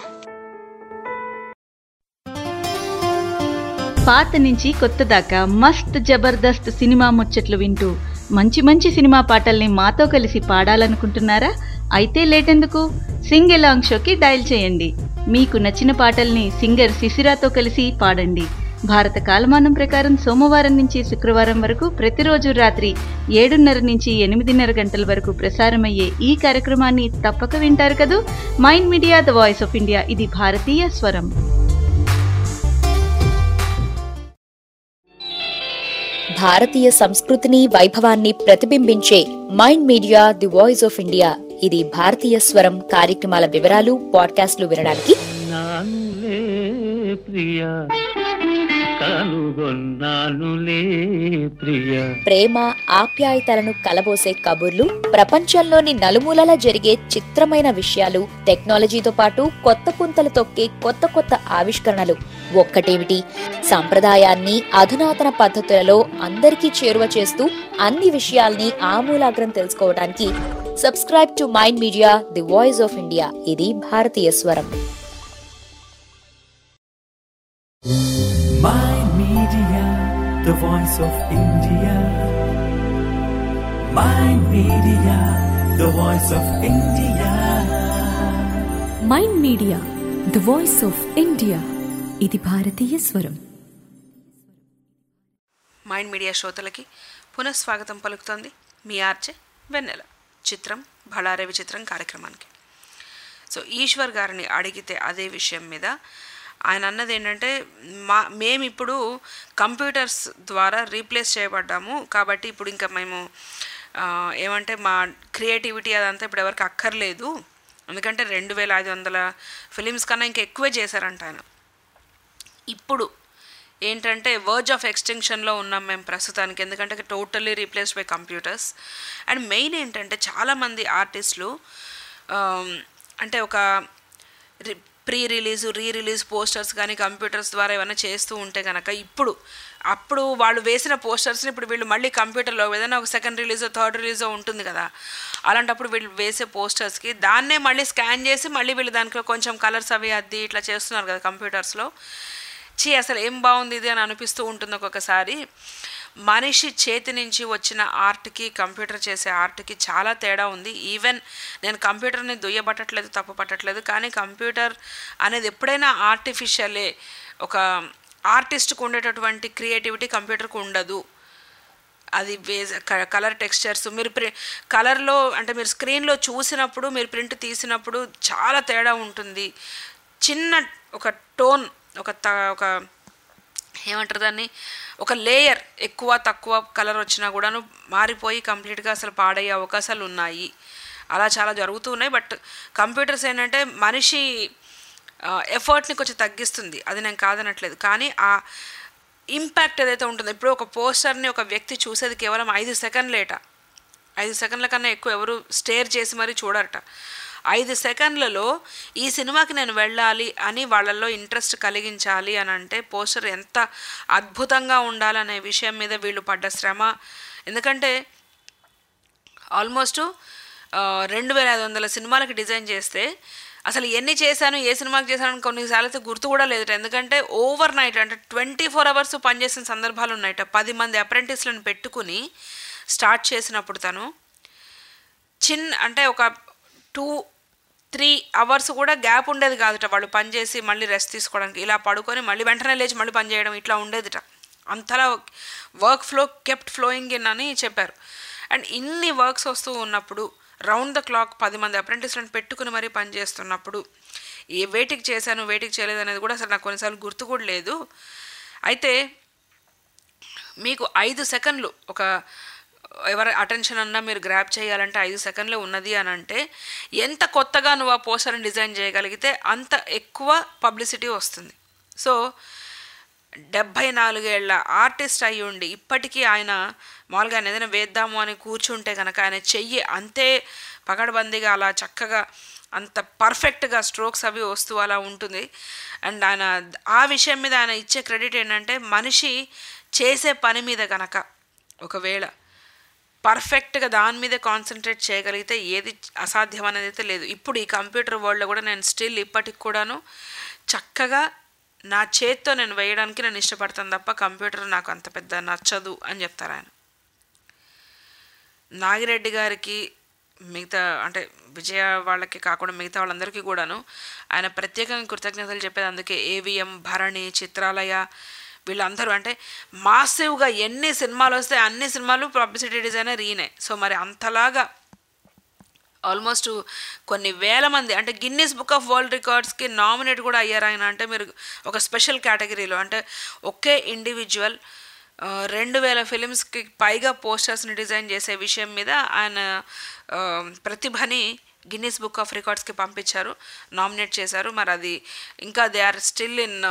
పాత నుంచి కొత్త దాకా మస్త్ జబర్దస్త్ సినిమా ముచ్చట్లు వింటూ మంచి మంచి సినిమా పాటల్ని మాతో కలిసి పాడాలనుకుంటున్నారా? అయితే లేటెందుకు, సింగ్ ఎలాంగ్ షోకి డయల్ చేయండి. మీకు నచ్చిన పాటల్ని సింగర్ శిశిరాతో కలిసి పాడండి. భారత కాలమానం ప్రకారం సోమవారం నుంచి శుక్రవారం వరకు ప్రతిరోజు రాత్రి ఏడున్నర నుంచి ఎనిమిదిన్నర గంటల వరకు ప్రసారమయ్యే ఈ కార్యక్రమాన్ని తప్పక వింటారు కదూ. Mind Media the voice of India, ఇది భారతీయ స్వరం. భారతీయ సంస్కృతిని వైభవాన్ని ప్రతిబింబించే Mind Media the voice of India. ఇది భారతీయ స్వరం కార్యక్రమాల వివరాలు పాడ్కాస్ట్లు వినడానికి నానులే ప్రియా కనుగొన్నానులే ప్రియా. ప్రేమ ఆప్యాయతలను కలబోసే కబుర్లు, ప్రపంచంలోని నలుమూలలా జరిగే చిత్రమైన విషయాలు, టెక్నాలజీతో పాటు కొత్త పుంతలు తొక్కే కొత్త కొత్త ఆవిష్కరణలు. ఒక్కటేమిటి, సంప్రదాయాన్ని అధునాతన పద్ధతులలో అందరికీ చేరువ చేస్తూ అన్ని విషయాల్ని ఆమూలాగ్రం తెలుసుకోవడానికి subscribe to Mind Media the voice of India. ఇది భారతీయ స్వరం. Mind Media, the voice of India. Mind Media, the voice of India. Mind Media the voice of India. ఇది భారతీయ స్వరం. మైండ్ మీడియా శ్రోతలకి పునఃస్వాగతం పలుకుతోంది మీ ఆర్జే వెన్నెల. చిత్రం బళారే విచిత్రం కార్యక్రమానికి. సో ఈశ్వర్ గారిని అడిగితే అదే విషయం మీద ఆయన అన్నది ఏంటంటే, మా మేము ఇప్పుడు కంప్యూటర్స్ ద్వారా రీప్లేస్ చేయబడ్డాము, కాబట్టి ఇప్పుడు ఇంకా మేము ఏమంటే మా క్రియేటివిటీ అదంతా ఇప్పుడు ఎవరికి అక్కర్లేదు, ఎందుకంటే రెండు వేల ఐదు వందల ఫిలిమ్స్ కన్నా ఇంకా ఎక్కువే చేశారంట ఆయన. ఇప్పుడు ఏంటంటే వర్జ్ ఆఫ్ ఎక్స్టెన్షన్లో ఉన్నాం మేము ప్రస్తుతానికి, ఎందుకంటే totally replaced by computers. And main ఏంటంటే చాలామంది ఆర్టిస్టులు అంటే ఒక pre release re release posters కానీ కంప్యూటర్స్ ద్వారా ఏమైనా చేస్తూ ఉంటే కనుక ఇప్పుడు అప్పుడు వాళ్ళు వేసిన పోస్టర్స్ని ఇప్పుడు వీళ్ళు మళ్ళీ కంప్యూటర్లో ఏదైనా ఒక సెకండ్ రిలీజో థర్డ్ రిలీజో ఉంటుంది కదా, అలాంటప్పుడు వీళ్ళు వేసే పోస్టర్స్కి దాన్నే మళ్ళీ స్కాన్ చేసి మళ్ళీ వీళ్ళు దానికి కొంచెం కలర్స్ అవి అద్ది ఇట్లా చేస్తున్నారు కదా కంప్యూటర్స్లో. చీ అసలు ఏం బాగుంది ఇది అని అనిపిస్తూ ఉంటుంది ఒక్కొక్కసారి. మనిషి చేతి నుంచి వచ్చిన ఆర్ట్కి కంప్యూటర్ చేసే ఆర్ట్కి చాలా తేడా ఉంది. ఈవెన్ నేను కంప్యూటర్ని దుయ్యబట్టట్లేదు, తప్పు పట్టట్లేదు, కానీ కంప్యూటర్ అనేది ఎప్పుడైనా ఆర్టిఫిషియలే. ఒక ఆర్టిస్ట్కి ఉండేటటువంటి క్రియేటివిటీ కంప్యూటర్కి ఉండదు. అది వేజ్ కలర్ టెక్స్చర్స్ మీరు ప్రి కలర్లో అంటే మీరు స్క్రీన్లో చూసినప్పుడు మీరు ప్రింట్ తీసినప్పుడు చాలా తేడా ఉంటుంది. చిన్న ఒక టోన్ ఒక త ఒక ఏమంటారు దాన్ని ఒక లేయర్ ఎక్కువ తక్కువ కలర్ వచ్చినా కూడాను మారిపోయి కంప్లీట్గా అసలు పాడయ్యే అవకాశాలు ఉన్నాయి. అలా చాలా జరుగుతూ ఉన్నాయి. బట్ కంప్యూటర్స్ ఏంటంటే మనిషి ఎఫర్ట్ని కొంచెం తగ్గిస్తుంది, అది నేను కాదనట్లేదు, కానీ ఆ ఇంపాక్ట్ ఏదైతే ఉంటుందో ఇప్పుడు ఒక పోస్టర్ని ఒక వ్యక్తి చూసేది కేవలం ఐదు సెకండ్లేట, ఐదు సెకండ్ల కన్నా ఎక్కువ ఎవరు స్టేర్ చేసి మరీ చూడరట. ఐదు సెకండ్లలో ఈ సినిమాకి నేను వెళ్ళాలి అని వాళ్ళల్లో ఇంట్రెస్ట్ కలిగించాలి అని అంటే పోస్టర్ ఎంత అద్భుతంగా ఉండాలనే విషయం మీద వీళ్ళు పడ్డ శ్రమ. ఎందుకంటే ఆల్మోస్ట్ రెండు వేల ఐదు వందల సినిమాలకి డిజైన్ చేస్తే అసలు ఎన్ని చేశాను ఏ సినిమాకి చేశాను కొన్నిసార్లు అయితే గుర్తు కూడా లేదట. ఎందుకంటే ఓవర్ నైట్ అంటే ట్వంటీ ఫోర్ అవర్స్ పనిచేసిన సందర్భాలు ఉన్నాయట. పది మంది అప్రెంటిస్లను పెట్టుకుని స్టార్ట్ చేసినప్పుడు తను చిన్న అంటే ఒక టూ త్రీ అవర్స్ కూడా గ్యాప్ ఉండేది కాదుట. వాళ్ళు పనిచేసి మళ్ళీ రెస్ట్ తీసుకోవడానికి ఇలా పడుకొని మళ్ళీ వెంటనే లేచి మళ్ళీ పని చేయడం ఇట్లా ఉండేదిట. అంతలా work flow kept flowing in అని చెప్పారు. అండ్ ఇన్ని వర్క్స్ వస్తూ ఉన్నప్పుడు రౌండ్ ద క్లాక్ పది మంది అప్రెంటిస్లను పెట్టుకుని మరీ పని చేస్తున్నప్పుడు ఏ వేటికి చేశాను వేటికి చేయలేదు అనేది కూడా అసలు నాకు కొన్నిసార్లు గుర్తు కూడా లేదు. అయితే మీకు ఐదు సెకండ్లు ఒక ఎవరి అటెన్షన్ అన్నా మీరు గ్రాప్ చేయాలంటే ఐదు సెకండ్లే ఉన్నది అని అంటే ఎంత కొత్తగా నువ్వు ఆ పోస్టర్ని డిజైన్ చేయగలిగితే అంత ఎక్కువ పబ్లిసిటీ వస్తుంది. సో డెబ్భై నాలుగేళ్ల ఆర్టిస్ట్ అయ్యి ఉండి ఇప్పటికీ ఆయన మామూలుగా ఆయన ఏదైనా వేద్దాము అని కూర్చుంటే కనుక ఆయన చెయ్యి అంతే పకడ్బందీగా అలా చక్కగా అంత పర్ఫెక్ట్గా స్ట్రోక్స్ అవి వస్తూ అలా ఉంటుంది. అండ్ ఆయన ఆ విషయం మీద ఆయన ఇచ్చే క్రెడిట్ ఏంటంటే మనిషి చేసే పని మీద కనుక ఒకవేళ పర్ఫెక్ట్గా దాని మీదే కాన్సన్ట్రేట్ చేయగలిగితే ఏది అసాధ్యం అనేది అయితే లేదు. ఇప్పుడు ఈ కంప్యూటర్ వరల్డ్లో కూడా నేను స్టిల్ ఇప్పటికి కూడాను చక్కగా నా చేత్తో నేను వేయడానికి నేను ఇష్టపడతాను తప్ప కంప్యూటర్ నాకు అంత పెద్ద నచ్చదు అని చెప్తారు ఆయన. నాగిరెడ్డి గారికి మిగతా అంటే విజయ వాళ్ళకి కాకుండా మిగతా వాళ్ళందరికీ కూడాను ఆయన ప్రత్యేకంగా కృతజ్ఞతలు చెప్పేది. అందుకే ఏవిఎం, భరణి, చిత్రాలయ వీళ్ళందరూ అంటే మాసివ్గా ఎన్ని సినిమాలు వస్తే అన్ని సినిమాలు పబ్లిసిటీ డిజైనర్ ఈయనే. సో మరి అంతలాగా ఆల్మోస్ట్ కొన్ని వేల మంది అంటే గిన్నీస్ బుక్ ఆఫ్ వరల్డ్ రికార్డ్స్కి నామినేట్ కూడా అయ్యారు ఆయన. అంటే మీరు ఒక స్పెషల్ కేటగిరీలో అంటే ఒకే ఇండివిజువల్ రెండు వేల ఫిలిమ్స్కి పైగా పోస్టర్స్ని డిజైన్ చేసే విషయం మీద ఆయన ప్రతిభని గిన్నీస్ బుక్ ఆఫ్ రికార్డ్స్కి పంపించారు, నామినేట్ చేశారు. మరి అది ఇంకా they are still in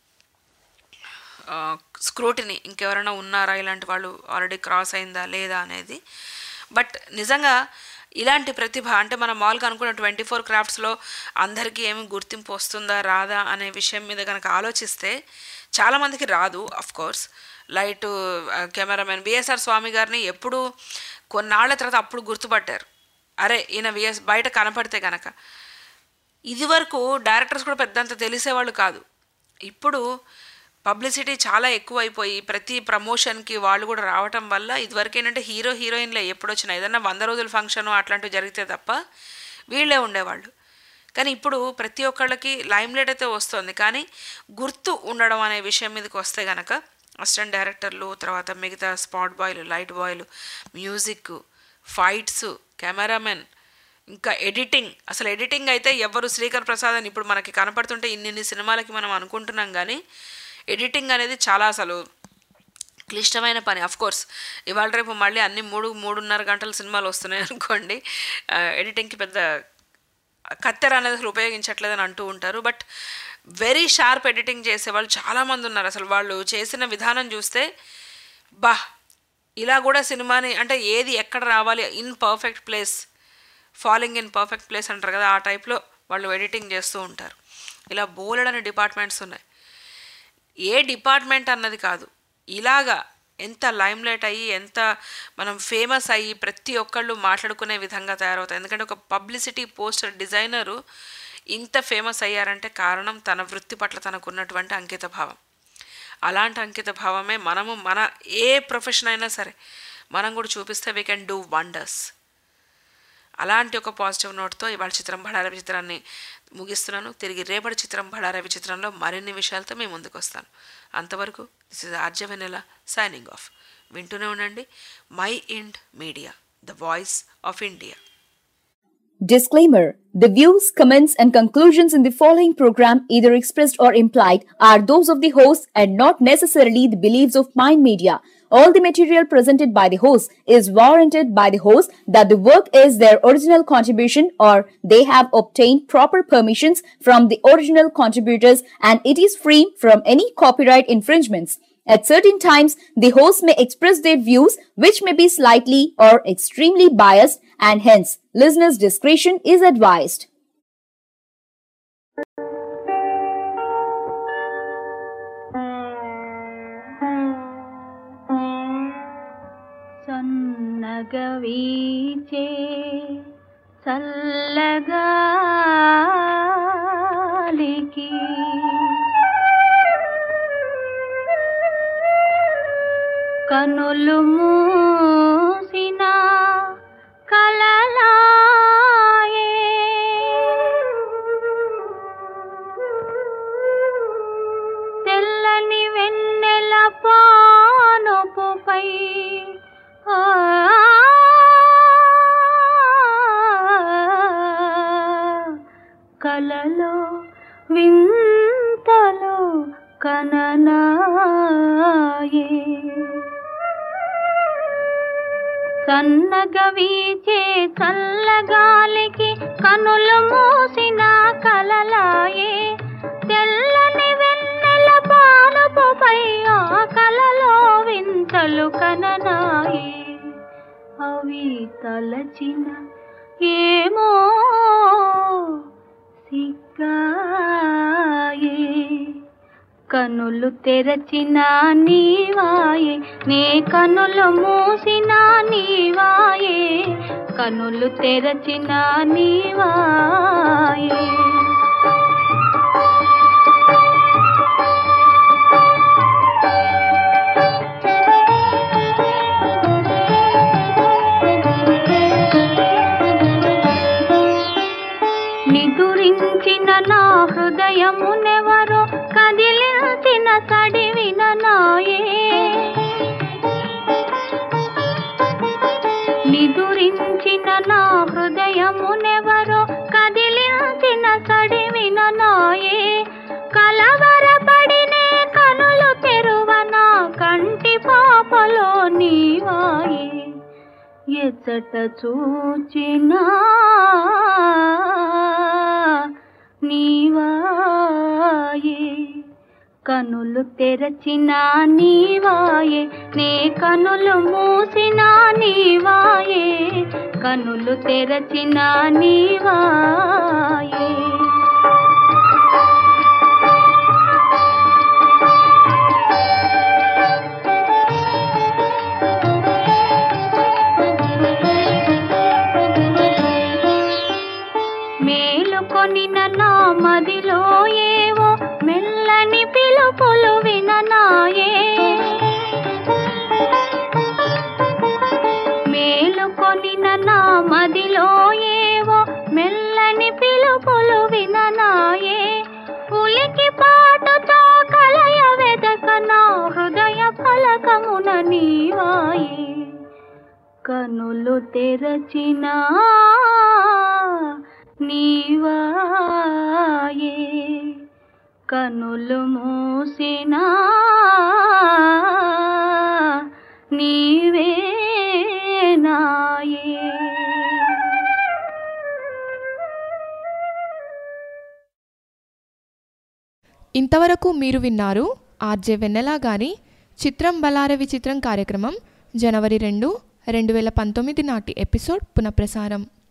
scrutiny, ఇంకెవరైనా ఉన్నారా ఇలాంటి వాళ్ళు, ఆల్రెడీ క్రాస్ అయిందా లేదా అనేది. బట్ నిజంగా ఇలాంటి ప్రతిభ అంటే మనం మామూలుగా అనుకున్న ట్వంటీ ఫోర్ క్రాఫ్ట్స్లో అందరికీ ఏమి గుర్తింపు వస్తుందా రాదా అనే విషయం మీద కనుక ఆలోచిస్తే చాలామందికి రాదు. Of course light cameraman VSR Swamy గారిని ఎప్పుడు కొన్నాళ్ల తర్వాత అప్పుడు గుర్తుపట్టారు, అరే ఈయన విఎస్ బయట కనపడితే కనుక. ఇదివరకు డైరెక్టర్స్ కూడా పెద్దంత తెలిసేవాళ్ళు కాదు. ఇప్పుడు పబ్లిసిటీ చాలా ఎక్కువ అయిపోయి ప్రతి ప్రమోషన్కి వాళ్ళు కూడా రావటం వల్ల ఇదివరకు ఏంటంటే హీరో హీరోయిన్లే ఎప్పుడు వచ్చినా ఏదన్నా వంద రోజుల ఫంక్షన్ అట్లాంటివి జరిగితే తప్ప వీళ్ళే ఉండేవాళ్ళు. కానీ ఇప్పుడు ప్రతి ఒక్కళ్ళకి లైమ్లైట్ అయితే వస్తుంది, కానీ గుర్తు ఉండడం అనే విషయం మీదకి వస్తే కనుక అసిస్టెంట్ డైరెక్టర్లు, తర్వాత మిగతా స్పాట్ బాయ్లు, లైట్ బాయ్లు, మ్యూజిక్, ఫైట్స్, కెమెరామెన్, ఇంకా ఎడిటింగ్. అసలు ఎడిటింగ్ అయితే ఎవరు శ్రీకర్ ప్రసాద్ అని ఇప్పుడు మనకి కనపడుతుంటే ఇన్ని ఇన్ని సినిమాలకి మనం అనుకుంటున్నాం, కానీ ఎడిటింగ్ అనేది చాలా అసలు క్లిష్టమైన పని. అఫ్ కోర్స్ ఇవాళ రేపు మళ్ళీ అన్ని మూడు మూడున్నర గంటల సినిమాలు వస్తున్నాయి అనుకోండి, ఎడిటింగ్కి పెద్ద కత్తెర అనేది అసలు ఉపయోగించట్లేదని అంటూ ఉంటారు. బట్ వెరీ షార్ప్ ఎడిటింగ్ చేసేవాళ్ళు చాలామంది ఉన్నారు. అసలు వాళ్ళు చేసిన విధానం చూస్తే బా ఇలా కూడా సినిమాని అంటే ఏది ఎక్కడ రావాలి, in perfect place, falling in perfect place అంటారు కదా, ఆ టైప్లో వాళ్ళు ఎడిటింగ్ చేస్తూ ఉంటారు. ఇలా బోలెడని డిపార్ట్మెంట్స్ ఉన్నాయి. ఏ డిపార్ట్మెంట్ అన్నది కాదు, ఇలాగా ఎంత లైమ్లైట్ అయ్యి ఎంత మనం ఫేమస్ అయ్యి ప్రతి ఒక్కళ్ళు మాట్లాడుకునే విధంగా తయారవుతాయి. ఎందుకంటే ఒక పబ్లిసిటీ పోస్టర్ డిజైనరు ఇంత ఫేమస్ అయ్యారంటే కారణం తన వృత్తి పట్ల తనకున్నటువంటి అంకిత భావం. అలాంటి అంకిత భావమే మనము మన ఏ ప్రొఫెషన్ అయినా సరే మనం కూడా చూపిస్తే వీ కెన్ డూ వండర్స్. అలాంటి ఒక పాజిటివ్ నోట్తో ఇవాళ చిత్రం బడార విచిత్రాన్ని ముగిస్తున్నాను. తిరిగి రేపటి చిత్రం బడార విచిత్రంలో మరిన్ని విషయాలతో మేము ముందుకు వస్తాను. అంతవరకు this is RJ Vennela signing off. వింటూనే ఉండండి Mind media, the voice of India. Disclaimer: the views, comments, and conclusions in the following program, either expressed or implied, are those of the host and not necessarily the beliefs of Mind Media. All the material presented by the host is warranted by the host that the work is their original contribution or they have obtained proper permissions from the original contributors and it is free from any copyright infringements. At certain times, the host may express their views which may be slightly or extremely biased and hence listeners' discretion is advised. సన్నగవీచే చల్లగాలికి కనులు మూసిన కలలాయే తెల్లని వెన్నెల పానుపుపై కలలో వింతలో కననాయే సన్నగ వీచే చల్లగాలికి కనులు మూసిన కలలాయే తెల్లని వెన్నెల పానుపుపై ఆ కలలో వింతలు కననాయే అవి తలచిన ఏమో సిగ్గాయే కనులు తెరచిన నీవాయే నే కనులు మూసిన నీవాయే కనులు తెరచిన నీవాయే నిదురించిన నా హృదయమునెవరో కదిలించిన సడివిన నాయే నిదురించిన నా హృదయమునెవరో కదిలించిన సడివిన నాయే కలవరపడినే కనులు తెరువన కంటి పా ఎచ్చట చూచినా నీవాయే, కనులు తెరచినా నీవాయే, నే కనులు మూసినా నీవాయే, కనులు తెరచినా నీవాయే. మేలుకొనిన నా మదిలో ఏవో మెల్లని పిలుపులు విననాయే, మేలుకొనిన నా మదిలో ఏవో మెల్లని పిలుపులు విననాయే. ఉలికి పాటుతో కలయ వెదక నా హృదయ ఫలకమున నీవాయే, కనులు తెరచినా నీవాయే, కనులు మూసినా నీవే నాయే. ఇంతవరకు మీరు విన్నారు ఆర్జే వెన్నెల గారి చిత్రం బలార విచిత్రం కార్యక్రమం జనవరి రెండు రెండు వేల పంతొమ్మిది నాటి ఎపిసోడ్ పునఃప్రసారం.